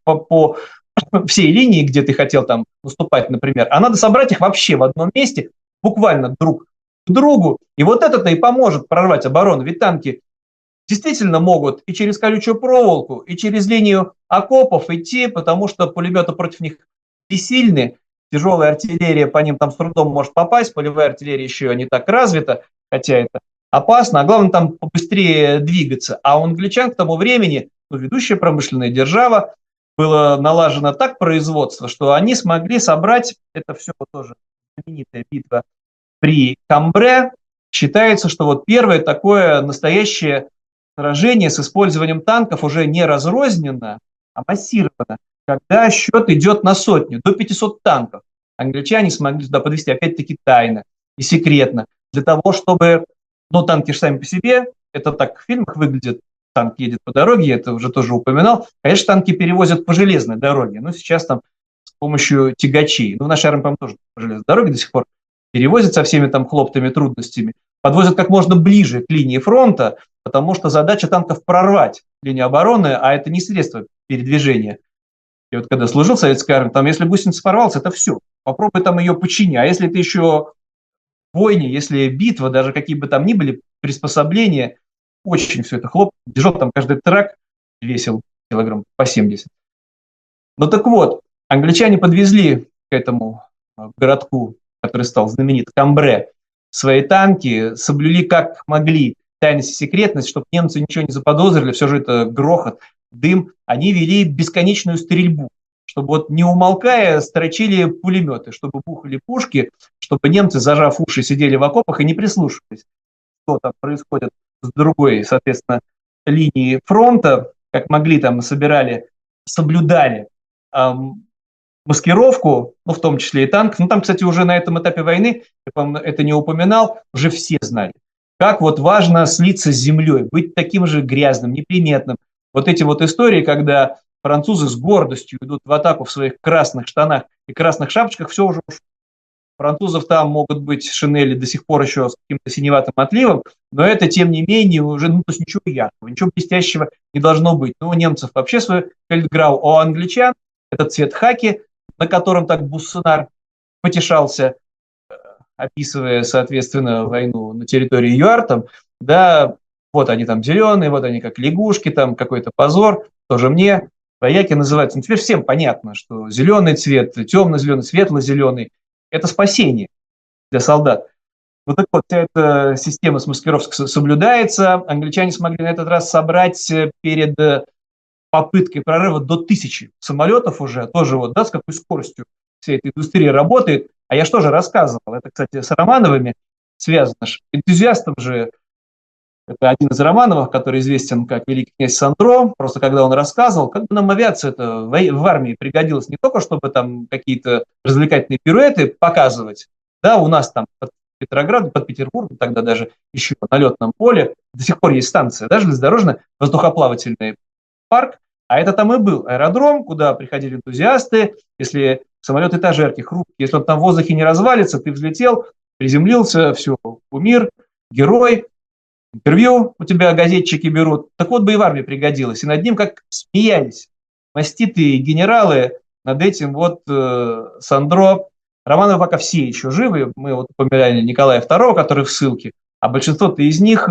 по всей линии, где ты хотел там наступать, например, а надо собрать их вообще в одном месте, буквально друг к другу. И вот это-то и поможет прорвать оборону. Ведь танки действительно могут и через колючую проволоку, и через линию окопов идти, потому что пулеметы против них бессильны. Тяжелая артиллерия по ним там с трудом может попасть, полевая артиллерия еще не так развита, хотя это опасно, а главное там побыстрее двигаться. А у англичан к тому времени, ведущая промышленная держава, было налажено так производство, что они смогли собрать, это все вот тоже знаменитая битва при Камбре. Считается, что вот первое такое настоящее сражение с использованием танков уже не разрозненно, а массировано, когда счет идет на сотню, до 500 танков. Англичане смогли туда подвести, опять-таки, тайно и секретно, для того, чтобы, ну, танки же сами по себе, это так в фильмах выглядит, танк едет по дороге, я это уже тоже упоминал. Конечно, танки перевозят по железной дороге, но сейчас там с помощью тягачей. Ну, в нашей армии, по-моему, тоже по железной дороге до сих пор перевозят со всеми там хлоптами, трудностями. Подвозят как можно ближе к линии фронта, потому что задача танков прорвать линию обороны, а это не средство передвижения. И вот когда служил в советской армии, там, если гусеница порвалась, это все. Попробуй там ее почини. А если это еще войне, если битва, даже какие бы там ни были приспособления, очень все это хлоп, бежал там каждый трак, весил килограмм по 70. Ну так вот, англичане подвезли к этому городку, который стал знаменит, Камбре, свои танки, соблюли как могли тайность и секретность, чтобы немцы ничего не заподозрили, все же это грохот, дым. Они вели бесконечную стрельбу. чтобы вот не умолкая строчили пулеметы, чтобы бухали пушки, чтобы немцы, зажав уши, сидели в окопах и не прислушивались, что там происходит с другой, соответственно, линии фронта, как могли там соблюдали маскировку, ну, в том числе и танк. Ну, там, кстати, уже на этом этапе войны, я, по-моему, это не упоминал, уже все знали, как вот важно слиться с землей, быть таким же грязным, неприметным. Вот эти вот истории, когда французы с гордостью идут в атаку в своих красных штанах и красных шапочках, все уже ушло. Французов там могут быть шинели до сих пор еще с каким-то синеватым отливом, но это, тем не менее, уже, ну, то есть ничего яркого, ничего блестящего не должно быть. Ну, у немцев вообще свой фельдграу, а у англичан это цвет хаки, на котором так Буссенар потешался, описывая, соответственно, войну на территории ЮАР, там, да, вот они там зеленые, вот они как лягушки, там какой-то позор, тоже мне, вояки называются. Ну, теперь всем понятно, что зеленый цвет, темно-зеленый, светло-зеленый – это спасение для солдат. Вот так вот, вся эта система с маскировкой соблюдается. Англичане смогли на этот раз собрать перед попыткой прорыва до 1000 самолетов уже, тоже вот, да, с какой скоростью вся эта индустрия работает. А я что же рассказывал? Это, кстати, с Романовыми связано. Энтузиастом же, это один из Романовых, который известен как великий князь Сандро, просто когда он рассказывал, как бы нам авиация-то в армии пригодилась не только, чтобы там какие-то развлекательные пируэты показывать, да, у нас там под Петроградом, под Петербургом, тогда даже еще на летном поле, до сих пор есть станция, да, железнодорожная, воздухоплавательный парк, а это там и был аэродром, куда приходили энтузиасты, если самолет этажерки, хрупкий, если он там в воздухе не развалится, ты взлетел, приземлился, все, кумир, герой, интервью у тебя газетчики берут. Так вот бы и в армии пригодилось. И над ним как смеялись маститые генералы над этим вот Сандро. Романовы пока все еще живы. Мы вот упоминали Николая II, который в ссылке, а большинство-то из них,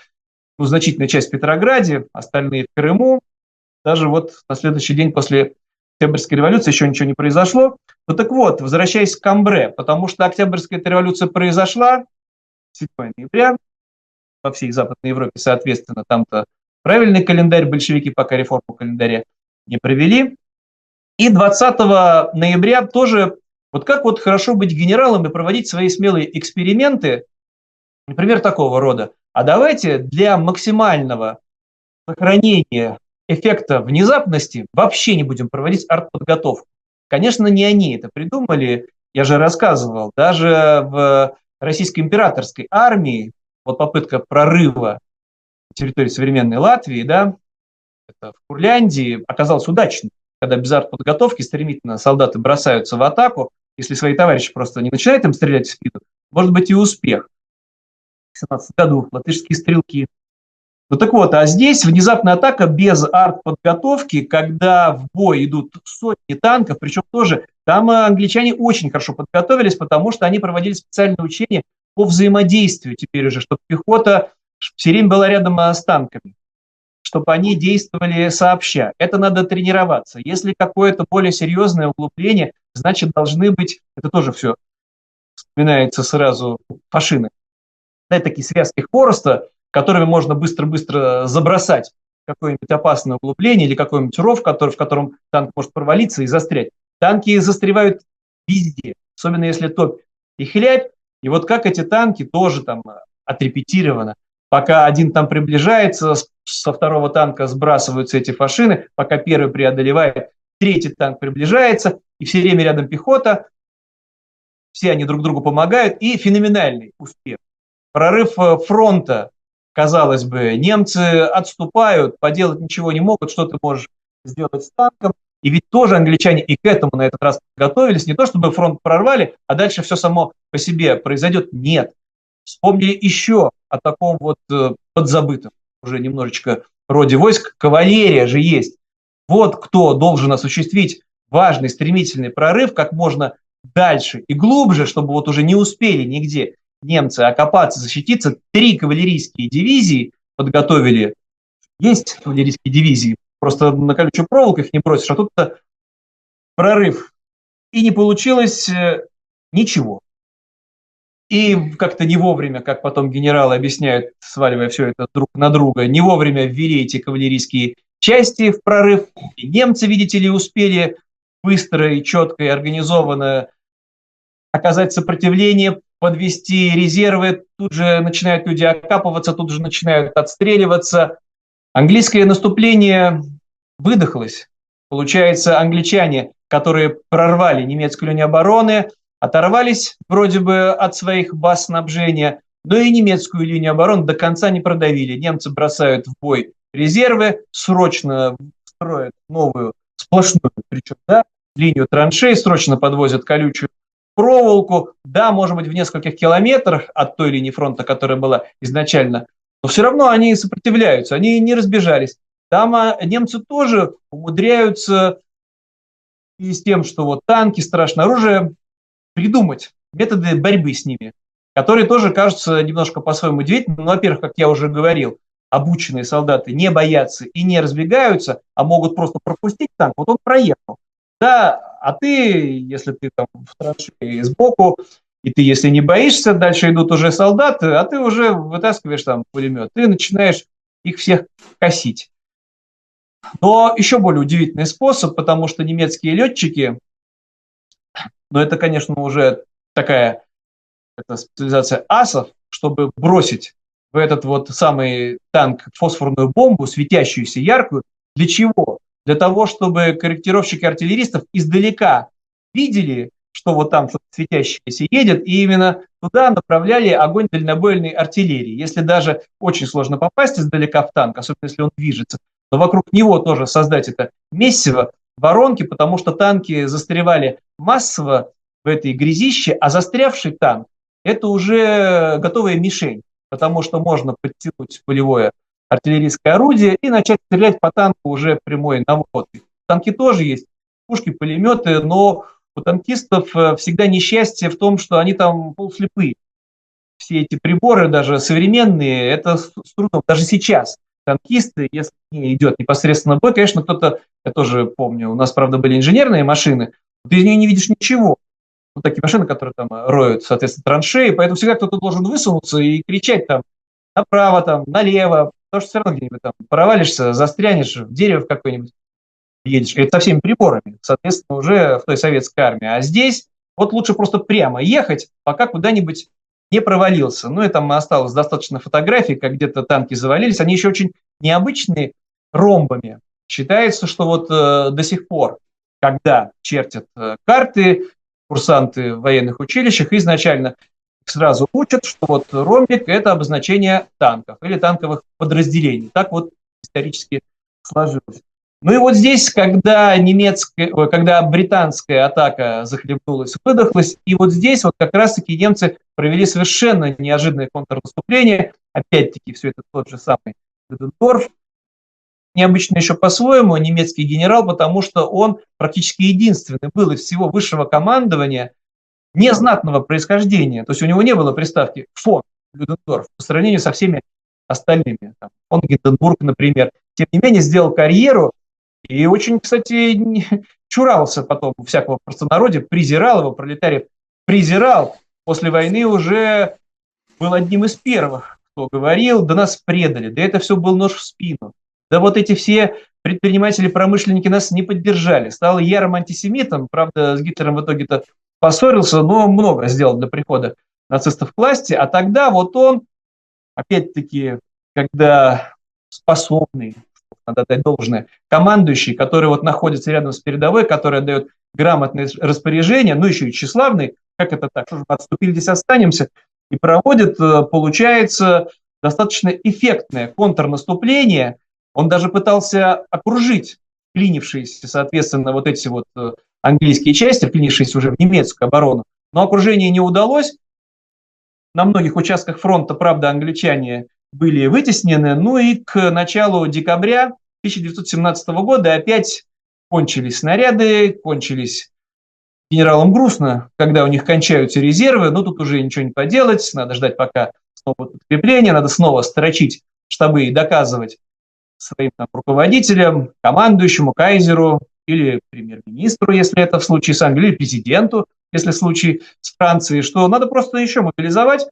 ну, значительная часть в Петрограде, остальные в Крыму. Даже вот на следующий день после Октябрьской революции еще ничего не произошло. Ну так вот, возвращаясь к Камбре, потому что Октябрьская революция произошла 7 ноября, по всей Западной Европе, соответственно, там-то правильный календарь, большевики пока реформу календаря не провели. И 20 ноября тоже, вот как вот хорошо быть генералом и проводить свои смелые эксперименты, например, такого рода. А давайте для максимального сохранения эффекта внезапности вообще не будем проводить артподготовку. Конечно, не они это придумали, я же рассказывал, даже в российской императорской армии, вот попытка прорыва на территории современной Латвии, да, это в Курляндии, оказалась удачной, когда без артподготовки стремительно солдаты бросаются в атаку, если свои товарищи просто не начинают им стрелять в спину, может быть и успех. В 17 году латышские стрелки. Ну так вот, а здесь внезапная атака без артподготовки, когда в бой идут сотни танков, причем тоже там англичане очень хорошо подготовились, потому что они проводили специальные учения по взаимодействию теперь уже, чтобы пехота все время была рядом с танками, чтобы они действовали сообща. Это надо тренироваться. Если какое-то более серьезное углубление, значит должны быть, это тоже все вспоминается сразу, фашины, да, такие связки хвороста, которыми можно быстро-быстро забросать какое-нибудь опасное углубление или какой-нибудь ров, в котором танк может провалиться и застрять. Танки застревают везде, особенно если топь и хлябь. И вот как эти танки тоже там отрепетировано. Пока один там приближается, со второго танка сбрасываются эти фашины, пока первый преодолевает, третий танк приближается, и все время рядом пехота, все они друг другу помогают, и феноменальный успех. Прорыв фронта, казалось бы, немцы отступают, поделать ничего не могут, что ты можешь сделать с танком. И ведь тоже англичане и к этому на этот раз готовились, не то чтобы фронт прорвали, а дальше все само по себе произойдет. Нет. Вспомнили еще о таком вот подзабытом уже немножечко роде войск. Кавалерия же есть. Вот кто должен осуществить важный стремительный прорыв как можно дальше и глубже, чтобы вот уже не успели нигде немцы окопаться, защититься. 3 кавалерийские дивизии подготовили. Есть кавалерийские дивизии, просто на колючую проволоку их не бросишь, а тут-то прорыв. И не получилось ничего. И как-то не вовремя, как потом генералы объясняют, сваливая все это друг на друга, не вовремя ввели эти кавалерийские части в прорыв. И немцы, видите ли, успели быстро и четко и организованно оказать сопротивление, подвести резервы, тут же начинают люди окапываться, тут же начинают отстреливаться. Английское наступление выдохлось. Получается, англичане, которые прорвали немецкую линию обороны, оторвались вроде бы от своих баз снабжения, но и немецкую линию обороны до конца не продавили. Немцы бросают в бой резервы, срочно строят новую сплошную, причем, да, линию траншей, срочно подвозят колючую проволоку, да, может быть, в нескольких километрах от той линии фронта, которая была изначально, но все равно они сопротивляются, они не разбежались. Там немцы тоже умудряются и с тем, что вот танки, страшное оружие, придумать методы борьбы с ними, которые тоже кажутся немножко по-своему удивительными. Ну, во-первых, как я уже говорил, обученные солдаты не боятся и не разбегаются, а могут просто пропустить танк. Вот он проехал. Да, а ты, если ты там в траншее сбоку, и ты, если не боишься, дальше идут уже солдаты, а ты уже вытаскиваешь там пулемет, ты начинаешь их всех косить. Но еще более удивительный способ, потому что немецкие летчики, но это, конечно, уже такая специализация асов, чтобы бросить в этот вот самый танк фосфорную бомбу, светящуюся, яркую. Для чего? Для того, чтобы корректировщики артиллеристов издалека видели, что вот там что-то светящееся едет, и именно туда направляли огонь дальнобойной артиллерии. Если даже очень сложно попасть издалека в танк, особенно если он движется, то вокруг него тоже создать это месиво, воронки, потому что танки застревали массово в этой грязище, а застрявший танк – это уже готовая мишень, потому что можно подтянуть полевое артиллерийское орудие и начать стрелять по танку уже прямой наводкой. Танки тоже есть, пушки, пулеметы, но у танкистов всегда несчастье в том, что они там полуслепые. Все эти приборы, даже современные, это с трудом, даже сейчас танкисты, если не идет непосредственно бой, конечно, кто-то, я тоже помню, у нас, правда, были инженерные машины, ты из нее не видишь ничего. Вот такие машины, которые там роют, соответственно, траншеи, поэтому всегда кто-то должен высунуться и кричать там направо, там, налево, потому что все равно где-нибудь там провалишься, застрянешь в дерево какое-нибудь, едешь, это со всеми приборами, соответственно, уже в той советской армии. А здесь вот лучше просто прямо ехать, пока куда-нибудь не провалился. Ну и там осталось достаточно фотографий, как где-то танки завалились. Они еще очень необычные, ромбами. Считается, что вот до сих пор, когда чертят карты, курсанты в военных училищах изначально сразу учат, что вот ромбик – это обозначение танков или танковых подразделений. Так вот исторически сложилось. Ну и вот здесь, когда когда британская атака захлебнулась, выдохлась, и вот здесь вот как раз-таки немцы провели совершенно неожиданное контрнаступление. Опять-таки все это тот же самый Людендорф. Необычно еще по-своему немецкий генерал, потому что он практически единственный был из всего высшего командования незнатного происхождения. То есть у него не было приставки фон Людендорф по сравнению со всеми остальными. Там, фон Гинденбург, например. Тем не менее, сделал карьеру и очень, кстати, чурался потом всякого простонародья, презирал его, пролетариев презирал. После войны уже был одним из первых, кто говорил, да нас предали, да это все был нож в спину. Да вот эти все предприниматели-промышленники нас не поддержали. Стал ярым антисемитом, правда, с Гитлером в итоге-то поссорился, но много сделал для прихода нацистов к власти. А тогда вот он, опять-таки, когда способный, надо дать должное, командующий, который вот находится рядом с передовой, который отдает грамотные распоряжения, ну еще и тщеславный, как это так, что же мы отступили, здесь останемся, и проводит, получается, достаточно эффектное контрнаступление. Он даже пытался окружить вклинившиеся, соответственно, вот эти вот английские части, вклинившиеся уже в немецкую оборону. Но окружение не удалось. На многих участках фронта, правда, англичане были вытеснены. Ну и к началу декабря 1917 года опять кончились снаряды, кончились генералам грустно, когда у них кончаются резервы. Но тут уже ничего не поделать, надо ждать, пока снова будет подкрепление, надо снова строчить штабы и доказывать своим там руководителям, командующему, кайзеру или премьер-министру, если это в случае с Англией, или президенту, если в случае с Францией, что надо просто еще мобилизовать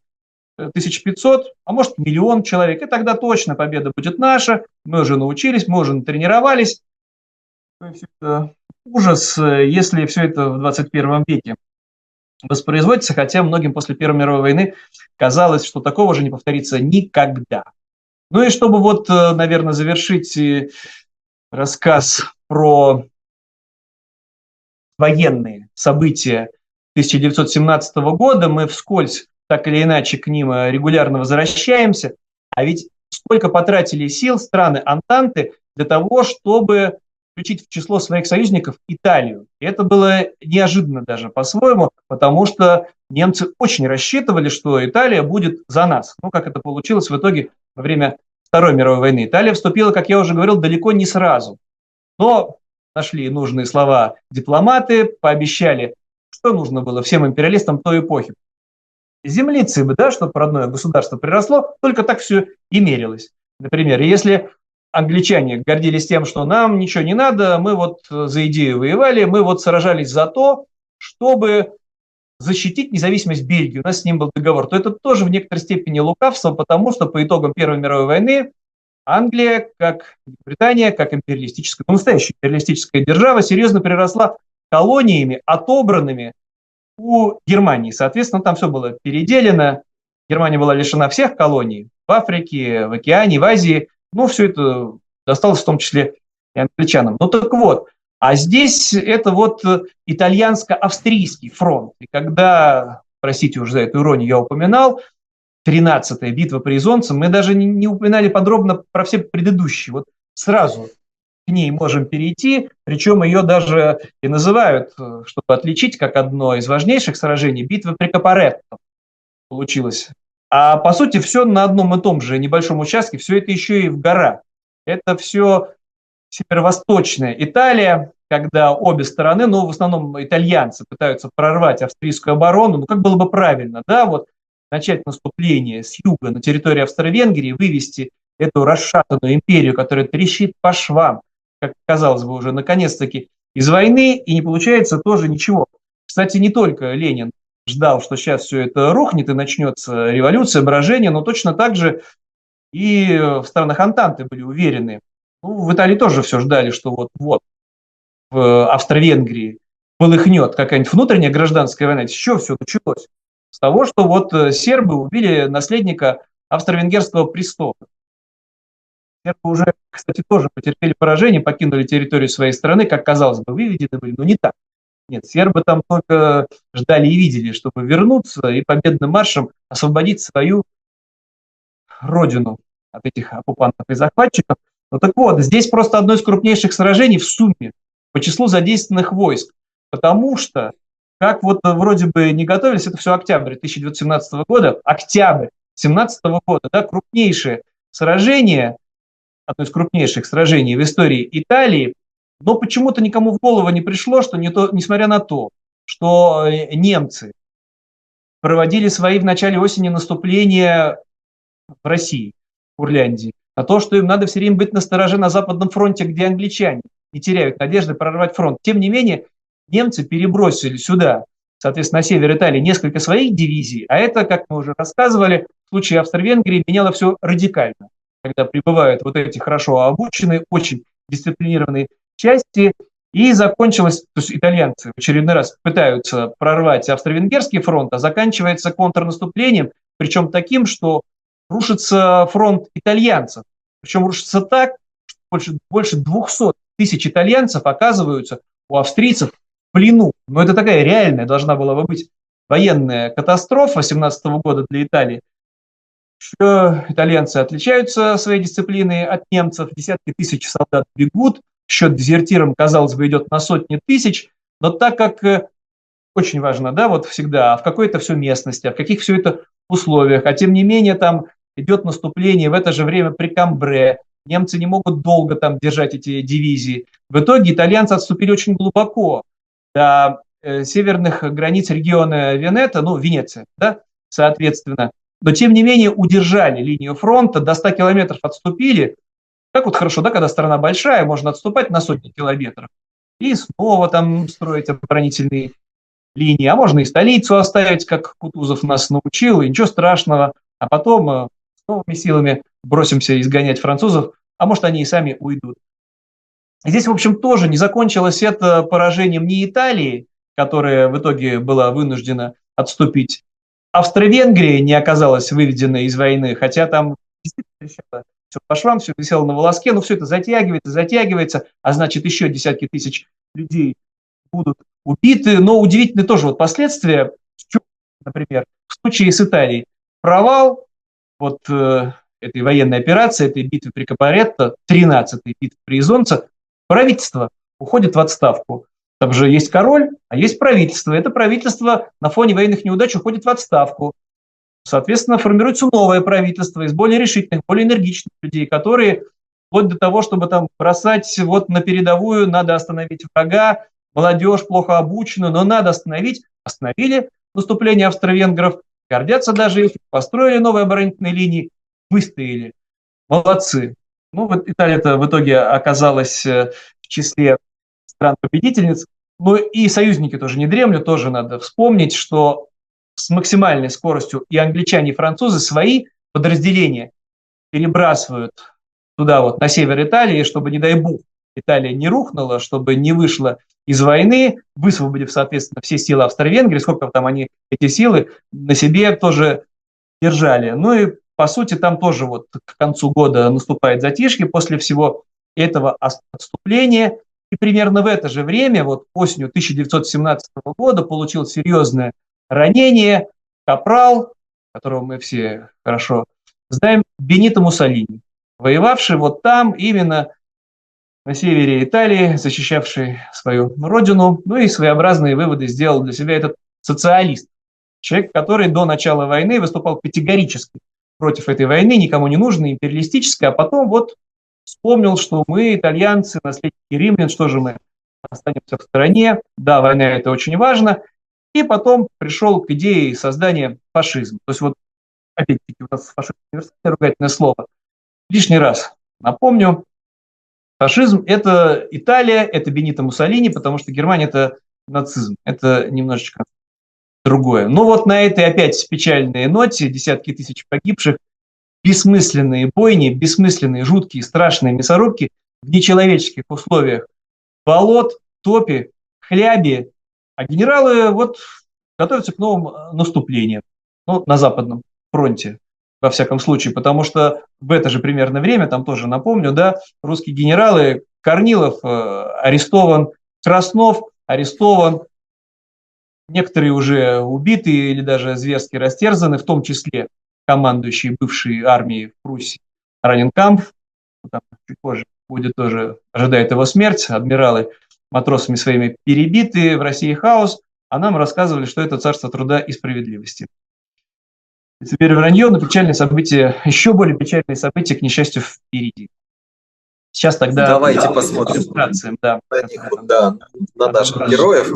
1500, а может 1 000 000 человек, и тогда точно победа будет наша, мы уже научились, мы уже натренировались. ужас, если все это в 21 веке воспроизводится, хотя многим после Первой мировой войны казалось, что такого же не повторится никогда. Ну и чтобы вот, наверное, завершить рассказ про военные события 1917 года, мы вскользь так или иначе к ним регулярно возвращаемся, а ведь сколько потратили сил страны Антанты для того, чтобы включить в число своих союзников Италию. И это было неожиданно даже по-своему, потому что немцы очень рассчитывали, что Италия будет за нас. Ну, как это получилось в итоге во время Второй мировой войны. Италия вступила, как я уже говорил, далеко не сразу. Но нашли нужные слова дипломаты, пообещали, что нужно было всем империалистам той эпохи. Землицы бы, да, чтобы родное государство приросло, только так все и мерилось. Например, если англичане гордились тем, что нам ничего не надо, мы вот за идею воевали, мы вот сражались за то, чтобы защитить независимость Бельгии, у нас с ним был договор, то это тоже в некоторой степени лукавство, потому что по итогам Первой мировой войны Англия, как Британия, как империалистическая, настоящая империалистическая держава, серьезно приросла колониями, отобранными у Германии. Соответственно, там все было переделено. Германия была лишена всех колоний в Африке, в океане, в Азии. Ну, все это досталось в том числе и англичанам. Ну, так вот, а здесь это вот итальянско-австрийский фронт. И когда, простите уже за эту иронию, я упоминал, 13-я битва при Изонце, мы даже не упоминали подробно про все предыдущие. Вот сразу к ней можем перейти, причем ее даже и называют, чтобы отличить, как одно из важнейших сражений, битва при Капаретто получилось. А по сути все на одном и том же небольшом участке, все это еще и в горах. Это все северо-восточная Италия, когда обе стороны, ну, в основном итальянцы пытаются прорвать австрийскую оборону, ну, как было бы правильно, да, вот начать наступление с юга на территории Австро-Венгрии, вывести эту расшатанную империю, которая трещит по швам, как казалось бы уже, наконец-таки, из войны, и не получается тоже ничего. Кстати, не только Ленин ждал, что сейчас все это рухнет и начнется революция, брожение, но точно так же и в странах Антанты были уверены. Ну, в Италии тоже все ждали, что вот-вот в Австро-Венгрии полыхнет какая-нибудь внутренняя гражданская война. С чего все началось? С того, что вот сербы убили наследника австро-венгерского престола. Сербы уже, кстати, тоже потерпели поражение, покинули территорию своей страны, как казалось бы, выведены были, но не так. Нет, сербы там только ждали и видели, чтобы вернуться и победным маршем освободить свою родину от этих оккупантов и захватчиков. Ну так вот, здесь просто одно из крупнейших сражений в сумме по числу задействованных войск, потому что, как вот вроде бы не готовились, это все октябрь 1917 года, октябрь 1917 года, да, крупнейшее сражение, одно из крупнейших сражений в истории Италии, но почему-то никому в голову не пришло, что несмотря на то, что немцы проводили свои в начале осени наступления в России, в Курляндии, на то, что им надо все время быть настороже на Западном фронте, где англичане не теряют надежды прорвать фронт. Тем не менее, немцы перебросили сюда, соответственно, на север Италии несколько своих дивизий, а это, как мы уже рассказывали, в случае Австро-Венгрии меняло все радикально, когда прибывают вот эти хорошо обученные, очень дисциплинированные части, и закончилось, то есть итальянцы в очередной раз пытаются прорвать австро-венгерский фронт, а заканчивается контрнаступлением, причем таким, что рушится фронт итальянцев. Причем рушится так, что больше 200 тысяч итальянцев оказываются у австрийцев в плену. Но это такая реальная должна была бы быть военная катастрофа 17 года для Италии. Что итальянцы отличаются своей дисциплиной от немцев, десятки тысяч солдат бегут, счет дезертирам, казалось бы, идет на сотни тысяч, но так как очень важно, да, вот всегда, в какой это все местности, в каких все это условиях, а тем не менее там идет наступление в это же время при Камбре, немцы не могут долго там держать эти дивизии. В итоге итальянцы отступили очень глубоко до северных границ региона Венето, ну, Венеция, да, соответственно, но тем не менее удержали линию фронта, до 100 километров отступили. Как вот хорошо, да, когда страна большая, можно отступать на сотни километров и снова там строить оборонительные линии, а можно и столицу оставить, как Кутузов нас научил, и ничего страшного, а потом с новыми силами бросимся изгонять французов, а может они и сами уйдут. Здесь, в общем, тоже не закончилось это поражением не Италии, которая в итоге была вынуждена отступить. Австро-Венгрия не оказалась выведена из войны, хотя там действительно все по швам, все висело на волоске, но все это затягивается, а значит, еще десятки тысяч людей будут убиты. Но удивительны тоже вот последствия, например, в случае с Италией. Провал вот этой военной операции, этой битвы при Капаретто, 13-й битвы при Изонце, правительство уходит в отставку. Там же есть король, а есть правительство. Это правительство на фоне военных неудач уходит в отставку. Соответственно, формируется новое правительство из более решительных, более энергичных людей, которые вплоть до того, чтобы там бросать вот на передовую, надо остановить врага, молодежь плохо обучена, но надо остановить. Остановили наступление австро-венгров, гордятся даже их, построили новые оборонительные линии, выстояли. Молодцы. Ну вот Италия-то в итоге оказалась в числе стран-победительниц. Но и союзники тоже не дремлют, тоже надо вспомнить, что с максимальной скоростью и англичане, и французы свои подразделения перебрасывают туда вот, на север Италии, чтобы, не дай бог, Италия не рухнула, чтобы не вышла из войны, высвободив, соответственно, все силы Австро-Венгрии, сколько там они эти силы на себе тоже держали. Ну и, по сути, там тоже вот к концу года наступает затишье после всего этого отступления. И примерно в это же время, вот осенью 1917 года, получил серьезное ранение капрал, которого мы все хорошо знаем, Бенито Муссолини, воевавший вот там, именно на севере Италии, защищавший свою родину, ну и своеобразные выводы сделал для себя этот социалист. Человек, который до начала войны выступал категорически против этой войны, никому не нужной, империалистической, а потом вот вспомнил, что мы, итальянцы, наследники римлян, что же мы останемся в стороне, да, война это очень важно, и потом пришел к идее создания фашизма. То есть вот, опять-таки, у нас фашизм универсальное ругательное слово. Лишний раз напомню, фашизм – это Италия, это Бенито Муссолини, потому что Германия – это нацизм, это немножечко другое. Но вот на этой опять печальной ноте, десятки тысяч погибших, бессмысленные бойни, бессмысленные, жуткие, страшные мясорубки в нечеловеческих условиях, болот, топи, хляби, а генералы вот готовятся к новым наступлениям, ну, на Западном фронте, во всяком случае, потому что в это же примерно время, там тоже напомню, да, русские генералы, Корнилов арестован, Краснов арестован, некоторые уже убиты или даже зверски растерзаны, в том числе командующий бывшей армией в Пруссии Раненкампф, там чуть позже будет тоже, ожидает его смерть, адмиралы матросами своими перебиты, в России хаос, а нам рассказывали, что это царство труда и справедливости. И теперь вранье, но печальные события, еще более печальные события, к несчастью, впереди. Сейчас тогда... Давайте посмотрим да, на них, да, на наших героев.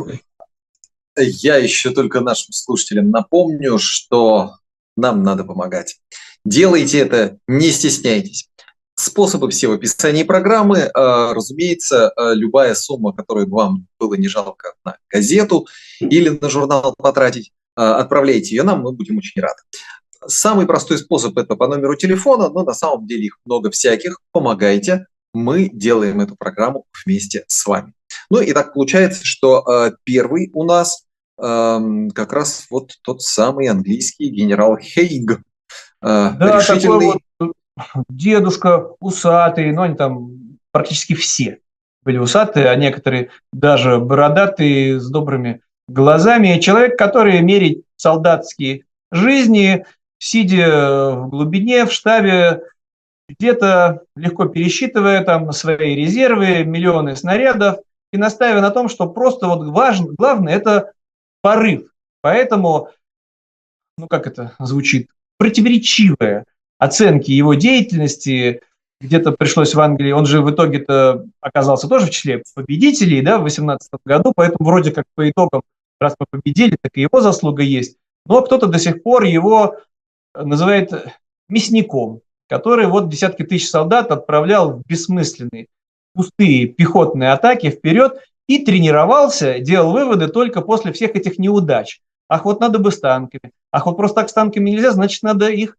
Я еще только нашим слушателям напомню, что нам надо помогать. Делайте это, не стесняйтесь. Способы все в описании программы. Разумеется, любая сумма, которую вам было не жалко на газету или на журнал потратить, отправляйте ее нам, мы будем очень рады. Самый простой способ – это по номеру телефона, но на самом деле их много всяких. Помогайте, мы делаем эту программу вместе с вами. Ну и так получается, что первый у нас как раз вот тот самый английский генерал Хейг. Да, решительный... такой вот дедушка, усатый, но они там практически все были усатые, а некоторые даже бородатые, с добрыми глазами. Человек, который мерит солдатские жизни, сидя в глубине, в штабе, где-то легко пересчитывая там свои резервы, миллионы снарядов, и настаивая на том, что просто вот главное – это порыв. Поэтому, ну как это звучит, противоречивые оценки его деятельности. Где-то пришлось в Англии, он же в итоге-то оказался тоже в числе победителей, да, в 2018 году, поэтому вроде как по итогам, раз мы победили, так и его заслуга есть. Но кто-то до сих пор его называет мясником, который вот десятки тысяч солдат отправлял в бессмысленные, пустые пехотные атаки вперед и тренировался, делал выводы только после всех этих неудач. Ах, вот надо бы с танками. Ах, вот просто так с танками нельзя, значит, надо их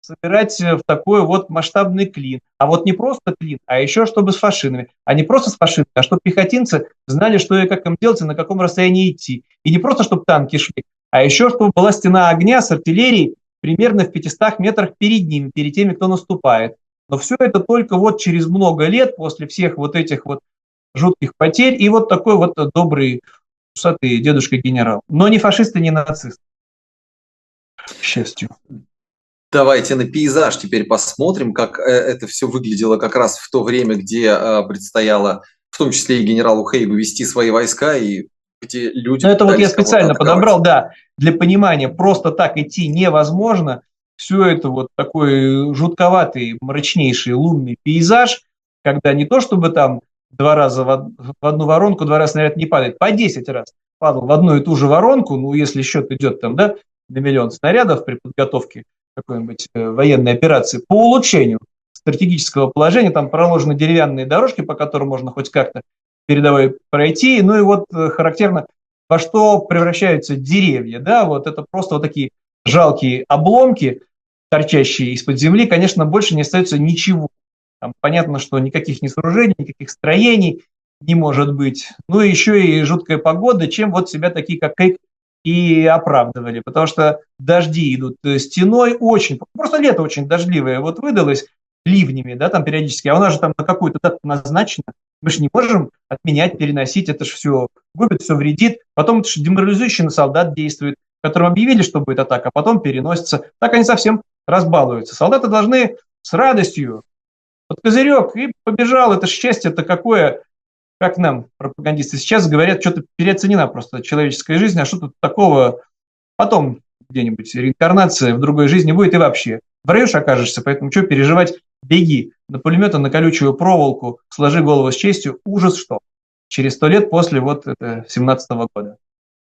собирать в такой вот масштабный клин. А вот не просто клин, а еще чтобы с фашинами. А не просто с фашинами, а чтобы пехотинцы знали, что и как им делать, и на каком расстоянии идти. И не просто, чтобы танки шли, а еще, чтобы была стена огня с артиллерией примерно в 500 метрах перед ними, перед теми, кто наступает. Но все это только вот через много лет, после всех вот этих вот жутких потерь, и вот такой вот добрый, усатый дедушка-генерал. Но не фашисты, не нацисты. К счастью. Давайте на пейзаж теперь посмотрим, как это все выглядело как раз в то время, где предстояло, в том числе и генералу Хейгу, вести свои войска, и где люди... Ну, это вот я специально подобрал, да, для понимания. Просто так идти невозможно. Все это вот такой жутковатый, мрачнейший лунный пейзаж, когда не то чтобы там 2 раза в одну воронку, 2 раза снаряд не падает, по 10 раз падал в одну и ту же воронку, ну, если счет идет там, да, на 1 000 000 снарядов при подготовке какой-нибудь военной операции, по улучшению стратегического положения, там проложены деревянные дорожки, по которым можно хоть как-то передовой пройти, ну и вот характерно, во что превращаются деревья, да, вот это просто вот такие жалкие обломки, торчащие из-под земли, конечно, больше не остается ничего. Там понятно, что никаких ни сооружений, никаких строений не может быть. Ну и еще и жуткая погода, чем вот себя такие, как Кейк, и оправдывали, потому что дожди идут стеной очень, просто лето очень дождливое вот выдалось ливнями, да, там периодически, а у нас же там на какую-то дату назначено, мы же не можем отменять, переносить, это же все губит, все вредит, потом это же деморализующе на солдат действует, которым объявили, что будет атака, а потом переносится, так они совсем разбалуются. Солдаты должны с радостью под козырек и побежал, это счастье-то какое. Как нам, пропагандисты, сейчас говорят, что-то переоценена просто человеческая жизнь, а что тут такого потом где-нибудь реинкарнация в другой жизни будет и вообще. В раю же окажешься, поэтому что переживать, беги на пулеметы, на колючую проволоку, сложи голову с честью, ужас что. Через 100 лет после вот 17-го года.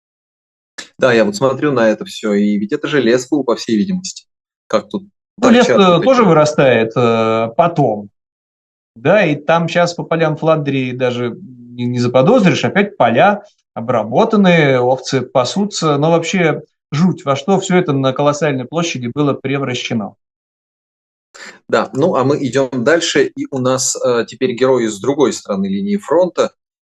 Да, я вот смотрю на это все, и ведь это же лес был, по всей видимости. Как тут... Ну, лес тоже вырастает потом. Да, и там сейчас по полям Фландрии даже не заподозришь, опять поля обработанные, овцы пасутся, но вообще жуть, во что все это на колоссальной площади было превращено. Да, ну а мы идем дальше, и у нас теперь герои с другой стороны линии фронта.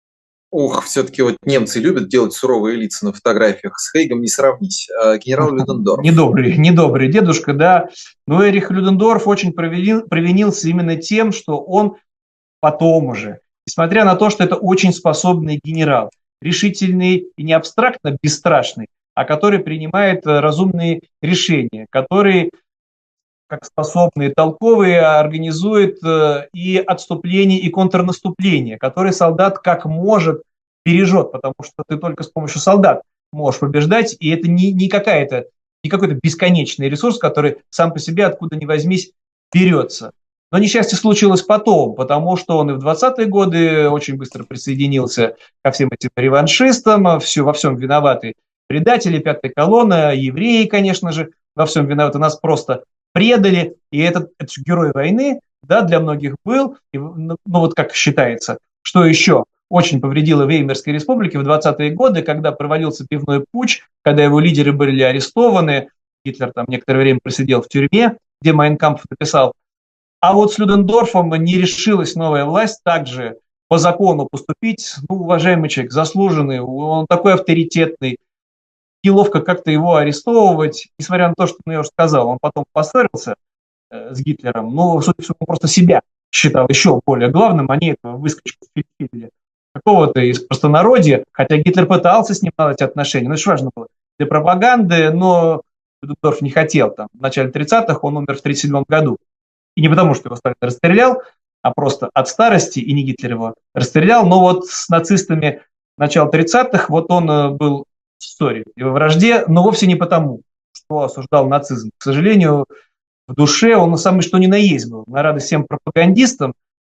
Ух, все-таки вот немцы любят делать суровые лица на фотографиях, с Хейгом не сравнить. Генерал Людендорф. Недобрый дедушка, да. Но Эрих Людендорф очень провинился именно тем, что он потом уже, несмотря на то, что это очень способный генерал, решительный и не абстрактно бесстрашный, а который принимает разумные решения, который, как способный, толковый, организует и отступление, и контрнаступление, который солдат как может бережет, потому что ты только с помощью солдат можешь побеждать, и это не какой-то бесконечный ресурс, который сам по себе откуда ни возьмись берется. Но несчастье случилось потом, потому что он и в 20-е годы очень быстро присоединился ко всем этим реваншистам, во всем виноваты предатели, пятая колонна, евреи, конечно же, во всем виноваты, нас просто предали, и это же герой войны, да, для многих был, и, ну вот как считается, что еще очень повредило Веймарской республике в 20-е годы, когда провалился пивной путч, когда его лидеры были арестованы, Гитлер там некоторое время просидел в тюрьме, где Майн Кампф написал. А вот с Людендорфом не решилась новая власть также по закону поступить. Ну, уважаемый человек, заслуженный, он такой авторитетный, неловко как-то его арестовывать, несмотря на то, что я уже сказал, он потом поссорился с Гитлером, но, судя по всему, просто себя считал еще более главным, они этого выскочку фильтрили какого-то из простонародья, хотя Гитлер пытался с ним наладить отношения, но это же важно было для пропаганды, но Людендорф не хотел. Там, в начале 30-х он умер в 1937 году. И не потому, что его Сталин расстрелял, а просто от старости, и не Гитлер его расстрелял, но вот с нацистами начала 30-х, вот он был в ссоре и во вражде, но вовсе не потому, что осуждал нацизм. К сожалению, в душе он самый что ни на есть был. На радость всем пропагандистам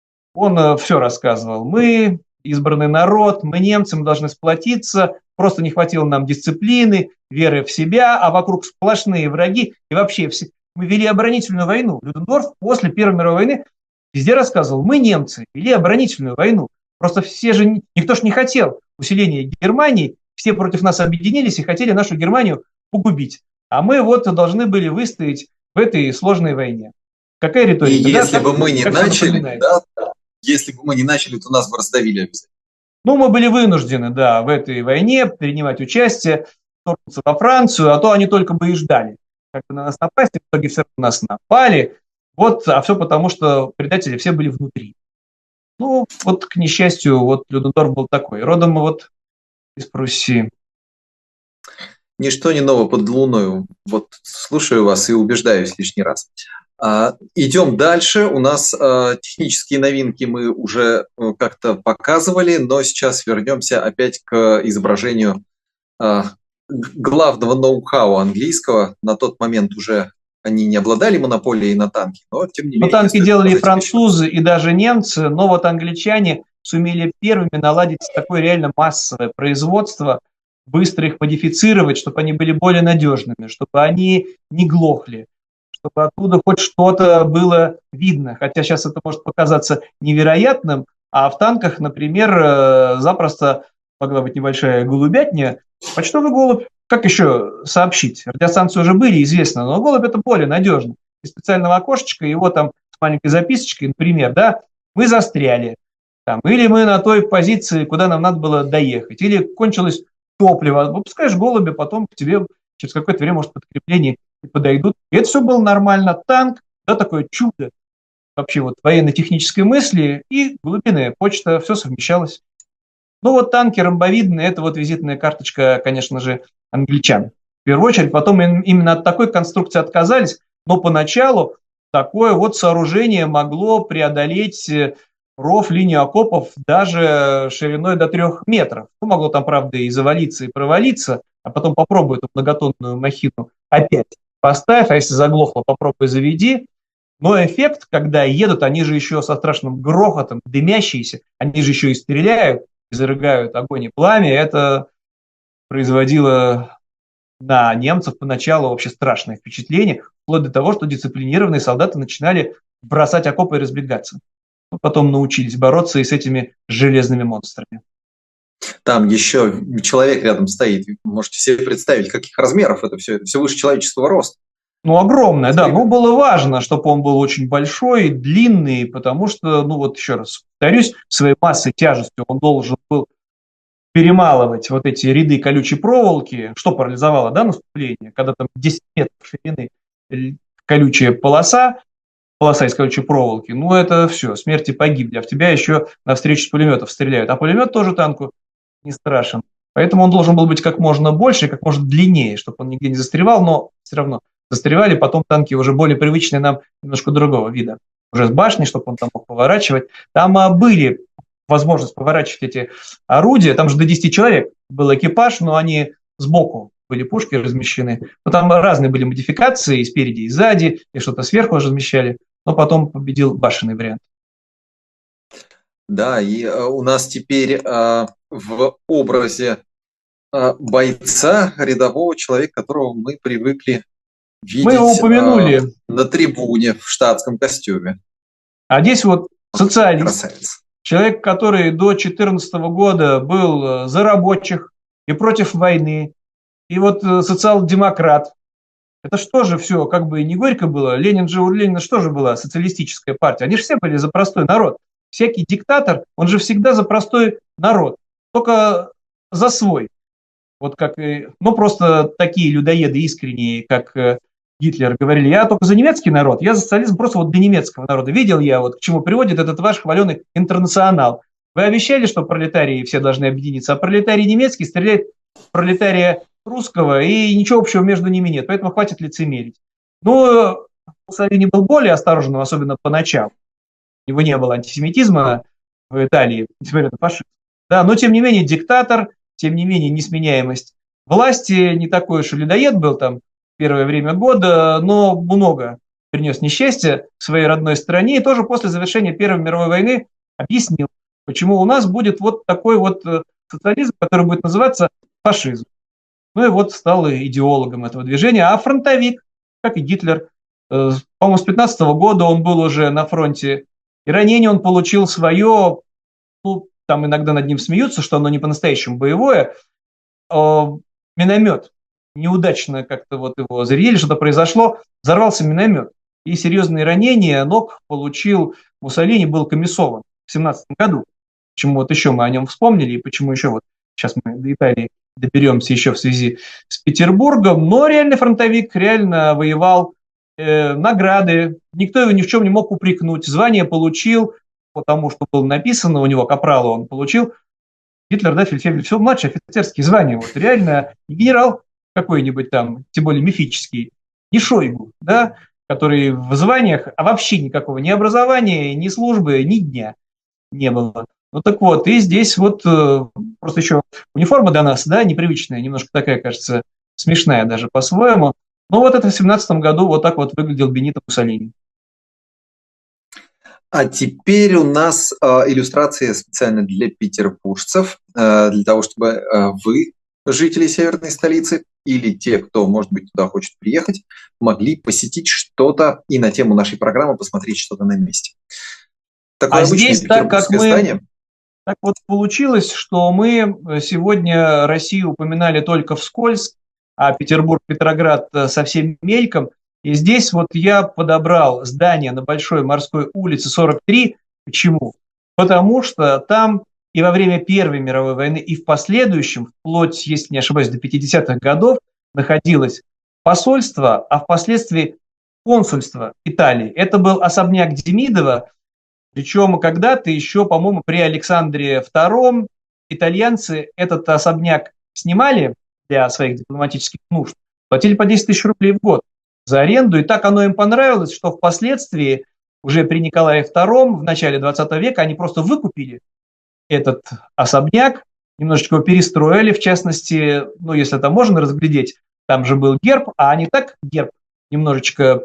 он все рассказывал. Мы избранный народ, мы немцы, мы должны сплотиться, просто не хватило нам дисциплины, веры в себя, а вокруг сплошные враги, и вообще все. Мы вели оборонительную войну. Людендорф после Первой мировой войны везде рассказывал, мы немцы вели оборонительную войну. Просто все же, никто же не хотел усиления Германии, все против нас объединились и хотели нашу Германию погубить. А мы вот должны были выстоять в этой сложной войне. Какая И риторика? Да, если бы мы не как всё начали, напоминает. да, если бы мы не начали, то нас бы раздавили обязательно. Ну, мы были вынуждены, да, в этой войне принимать участие, вторгнуться во Францию, а то они только бы и ждали, как бы на нас напасть, и в итоге все равно на нас напали. Вот, а все потому, что предатели все были внутри. Ну, вот, к несчастью, вот Людендорф был такой. Родом мы вот из Пруссии. Ничто не ново под луною. Вот слушаю вас и убеждаюсь лишний раз. Идем дальше. У нас технические новинки мы уже как-то показывали, но сейчас вернемся опять к изображению главного ноу-хау английского. На тот момент уже они не обладали монополией на танки, но тем не Но менее... танки делали и французы, и даже немцы, но вот англичане сумели первыми наладить такое реально массовое производство, быстро их модифицировать, чтобы они были более надежными, чтобы они не глохли, чтобы оттуда хоть что-то было видно. Хотя сейчас это может показаться невероятным, а в танках, например, запросто могла быть небольшая голубятня. Почтовый голубь, как еще сообщить? Радиостанции уже были, известно, но голубь это более надежно. Из специального окошечка, его там с маленькой записочкой, например, да, мы застряли, там, или мы на той позиции, куда нам надо было доехать, или кончилось топливо, выпускаешь голубя, потом к тебе через какое-то время, может, подкрепление и подойдут. И это все было нормально. Танк, да, такое чудо вообще вот военно-технической мысли и глубинная почта, все совмещалось. Ну вот танки ромбовидные, это вот визитная карточка, конечно же, англичан. В первую очередь, потом именно от такой конструкции отказались, но поначалу такое вот сооружение могло преодолеть ров, линию окопов даже шириной до 3 метров. Ну, могло там, правда, и завалиться, и провалиться, а потом попробуй эту многотонную махину опять поставь, а если заглохло, попробуй заведи. Но эффект, когда едут, они же еще со страшным грохотом, дымящиеся, они же еще и стреляют, и зарыгают огонь и пламя, это производило на немцев поначалу вообще страшное впечатление, вплоть до того, что дисциплинированные солдаты начинали бросать окопы и разбегаться. Но потом научились бороться и с этими железными монстрами. Там еще человек рядом стоит. Можете себе представить, каких размеров это все. Это все выше человеческого роста. Ну, огромное, да. Ну, было важно, чтобы он был очень большой, длинный, потому что, ну, вот еще раз повторюсь, своей массой, тяжестью он должен был перемалывать вот эти ряды колючей проволоки, что парализовало, да, наступление, когда там 10 метров ширины колючая полоса из колючей проволоки, ну, это все, смерти погибли, а в тебя еще навстречу с пулеметов стреляют. А пулемет тоже танку не страшен. Поэтому он должен был быть как можно больше, как можно длиннее, чтобы он нигде не застревал, но все равно застревали потом танки уже более привычные нам, немножко другого вида. Уже с башни, чтобы он там мог поворачивать. Там были возможность поворачивать эти орудия, там же до 10 человек был экипаж, но они сбоку были пушки размещены. Но там разные были модификации, и спереди, и сзади, и что-то сверху размещали. Но потом победил башенный вариант. Да, и у нас теперь в образе бойца, рядового человека, которого мы привыкли видеть мы его упомянули. На трибуне в штатском костюме. А здесь вот социалист. Красавец. Человек, который до 2014 года был за рабочих и против войны. И вот социал-демократ. Это что же все, как бы не горько было? Ленин же, у Ленина что же была социалистическая партия? Они же все были за простой народ. Всякий диктатор, он же всегда за простой народ. Только за свой. Вот как, ну просто такие людоеды искренние, как Гитлер, говорили, я только за немецкий народ, я за социализм просто вот для немецкого народа. Видел я, вот к чему приводит этот ваш хваленый интернационал. Вы обещали, что пролетарии все должны объединиться, а пролетарий немецкий стреляет в пролетария русского, и ничего общего между ними нет, поэтому хватит лицемерить. Но Муссолини был более осторожным, особенно поначалу. У него не было антисемитизма в Италии, несмотря на фашизм. Да, но тем не менее диктатор, тем не менее несменяемость власти, не такой уж и людоед был там первое время года, но много принес несчастья своей родной стране, и тоже после завершения Первой мировой войны объяснил, почему у нас будет вот такой вот социализм, который будет называться фашизм. Ну и вот стал идеологом этого движения. А фронтовик, как и Гитлер, по-моему, с 15 года он был уже на фронте, и ранение он получил свое, ну, там иногда над ним смеются, что оно не по-настоящему боевое, миномет неудачно как-то вот его зарядили, что-то произошло, взорвался миномет. И серьезные ранения ног получил Муссолини, был комиссован в 17 году. Почему вот еще мы о нем вспомнили, и почему еще вот сейчас мы до Италии доберемся еще в связи с Петербургом. Но реальный фронтовик реально воевал, награды, никто его ни в чем не мог упрекнуть. Звание получил, потому что было написано у него, капрала он получил. Гитлер, да, фельдфебель, все младшие офицерские звания. Вот реально генерал какой-нибудь там, тем более мифический, не Шойгу, да, который в званиях, а вообще никакого ни образования, ни службы, ни дня не было. Ну так вот, и здесь вот просто еще униформа для нас, да, непривычная, немножко такая, кажется, смешная даже по-своему. Но вот это в 17 году вот так вот выглядел Бенито Муссолини. А теперь у нас иллюстрация специально для петербуржцев, для того, чтобы вы, жители северной столицы, или те, кто, может быть, туда хочет приехать, могли посетить что-то и на тему нашей программы посмотреть что-то на месте. Такое обычное здесь, так как петербургское здание. Так вот получилось, что мы сегодня Россию упоминали только вскользь, а Петербург, Петроград совсем мельком. И здесь вот я подобрал здание на Большой Морской улице 43. Почему? Потому что там и во время Первой мировой войны, и в последующем, вплоть, если не ошибаюсь, до 50-х годов, находилось посольство, а впоследствии консульство Италии. Это был особняк Демидова, причем когда-то еще, по-моему, при Александре II итальянцы этот особняк снимали для своих дипломатических нужд, платили по 10 тысяч рублей в год за аренду, и так оно им понравилось, что впоследствии, уже при Николае II, в начале 20 века, они просто выкупили этот особняк, немножечко его перестроили, в частности, ну, если это можно разглядеть, там же был герб, а они так герб немножечко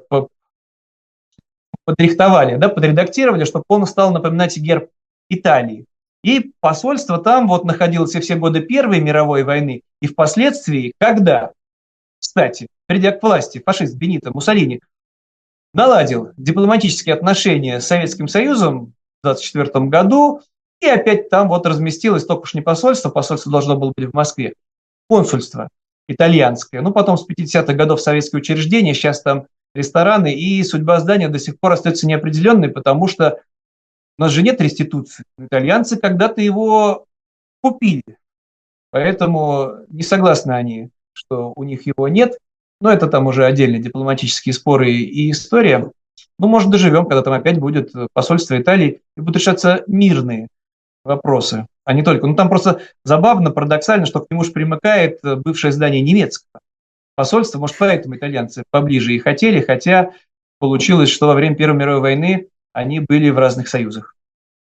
подрихтовали, да, подредактировали, чтобы он стал напоминать герб Италии. И посольство там вот находилось все годы Первой мировой войны, и впоследствии, когда, кстати, придя к власти, фашист Бенито Муссолини наладил дипломатические отношения с Советским Союзом в 1924 году, и опять там вот разместилось, только уж не посольство должно было быть в Москве, консульство итальянское. Ну, потом с 50-х годов советские учреждения, сейчас там рестораны, и судьба здания до сих пор остается неопределенной, потому что у нас же нет реституции. Итальянцы когда-то его купили, поэтому не согласны они, что у них его нет. Но это там уже отдельные дипломатические споры и история. Ну, может, доживем, когда там опять будет посольство Италии, и будут решаться мирные вопросы, а не только. Ну, там просто забавно, парадоксально, что к нему же примыкает бывшее здание немецкого посольства. Может, поэтому итальянцы поближе и хотели, хотя получилось, что во время Первой мировой войны они были в разных союзах.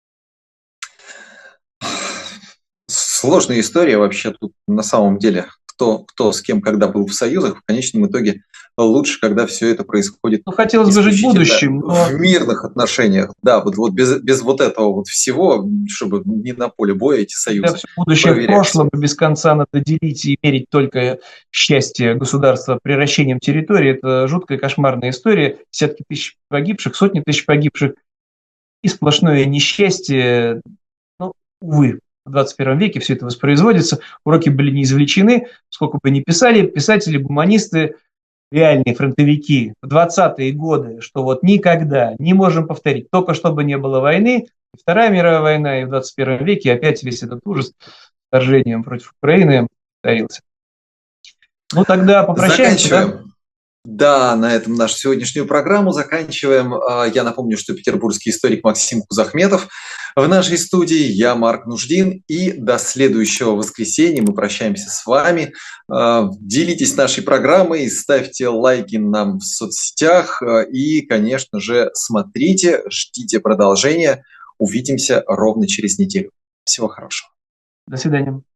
Сложная история вообще тут на самом деле. Кто с кем когда был в союзах, в конечном итоге лучше, когда все это происходит. Ну, хотелось бы жить в будущем. Но... В мирных отношениях, да, вот без вот этого вот всего, чтобы не на поле боя эти союзы. Да, все будущее в прошлом без конца надо делить и мерить только счастье государства превращением территории. Это жуткая кошмарная история. Десятки тысяч погибших, сотни тысяч погибших и сплошное несчастье. Ну, увы. В 21 веке все это воспроизводится, уроки были не извлечены, сколько бы ни писали, писатели, гуманисты, реальные фронтовики в 20-е годы, что вот никогда не можем повторить, только чтобы не было войны, Вторая мировая война, и в 21 веке опять весь этот ужас вторжением против Украины повторился. Ну тогда попрощаемся. Заканчиваем. Да, на этом нашу сегодняшнюю программу заканчиваем. Я напомню, что петербургский историк Максим Кузахметов в нашей студии, я Марк Нуждин, и до следующего воскресенья мы прощаемся с вами. Делитесь нашей программой, ставьте лайки нам в соцсетях и, конечно же, смотрите, ждите продолжения. Увидимся ровно через неделю. Всего хорошего. До свидания.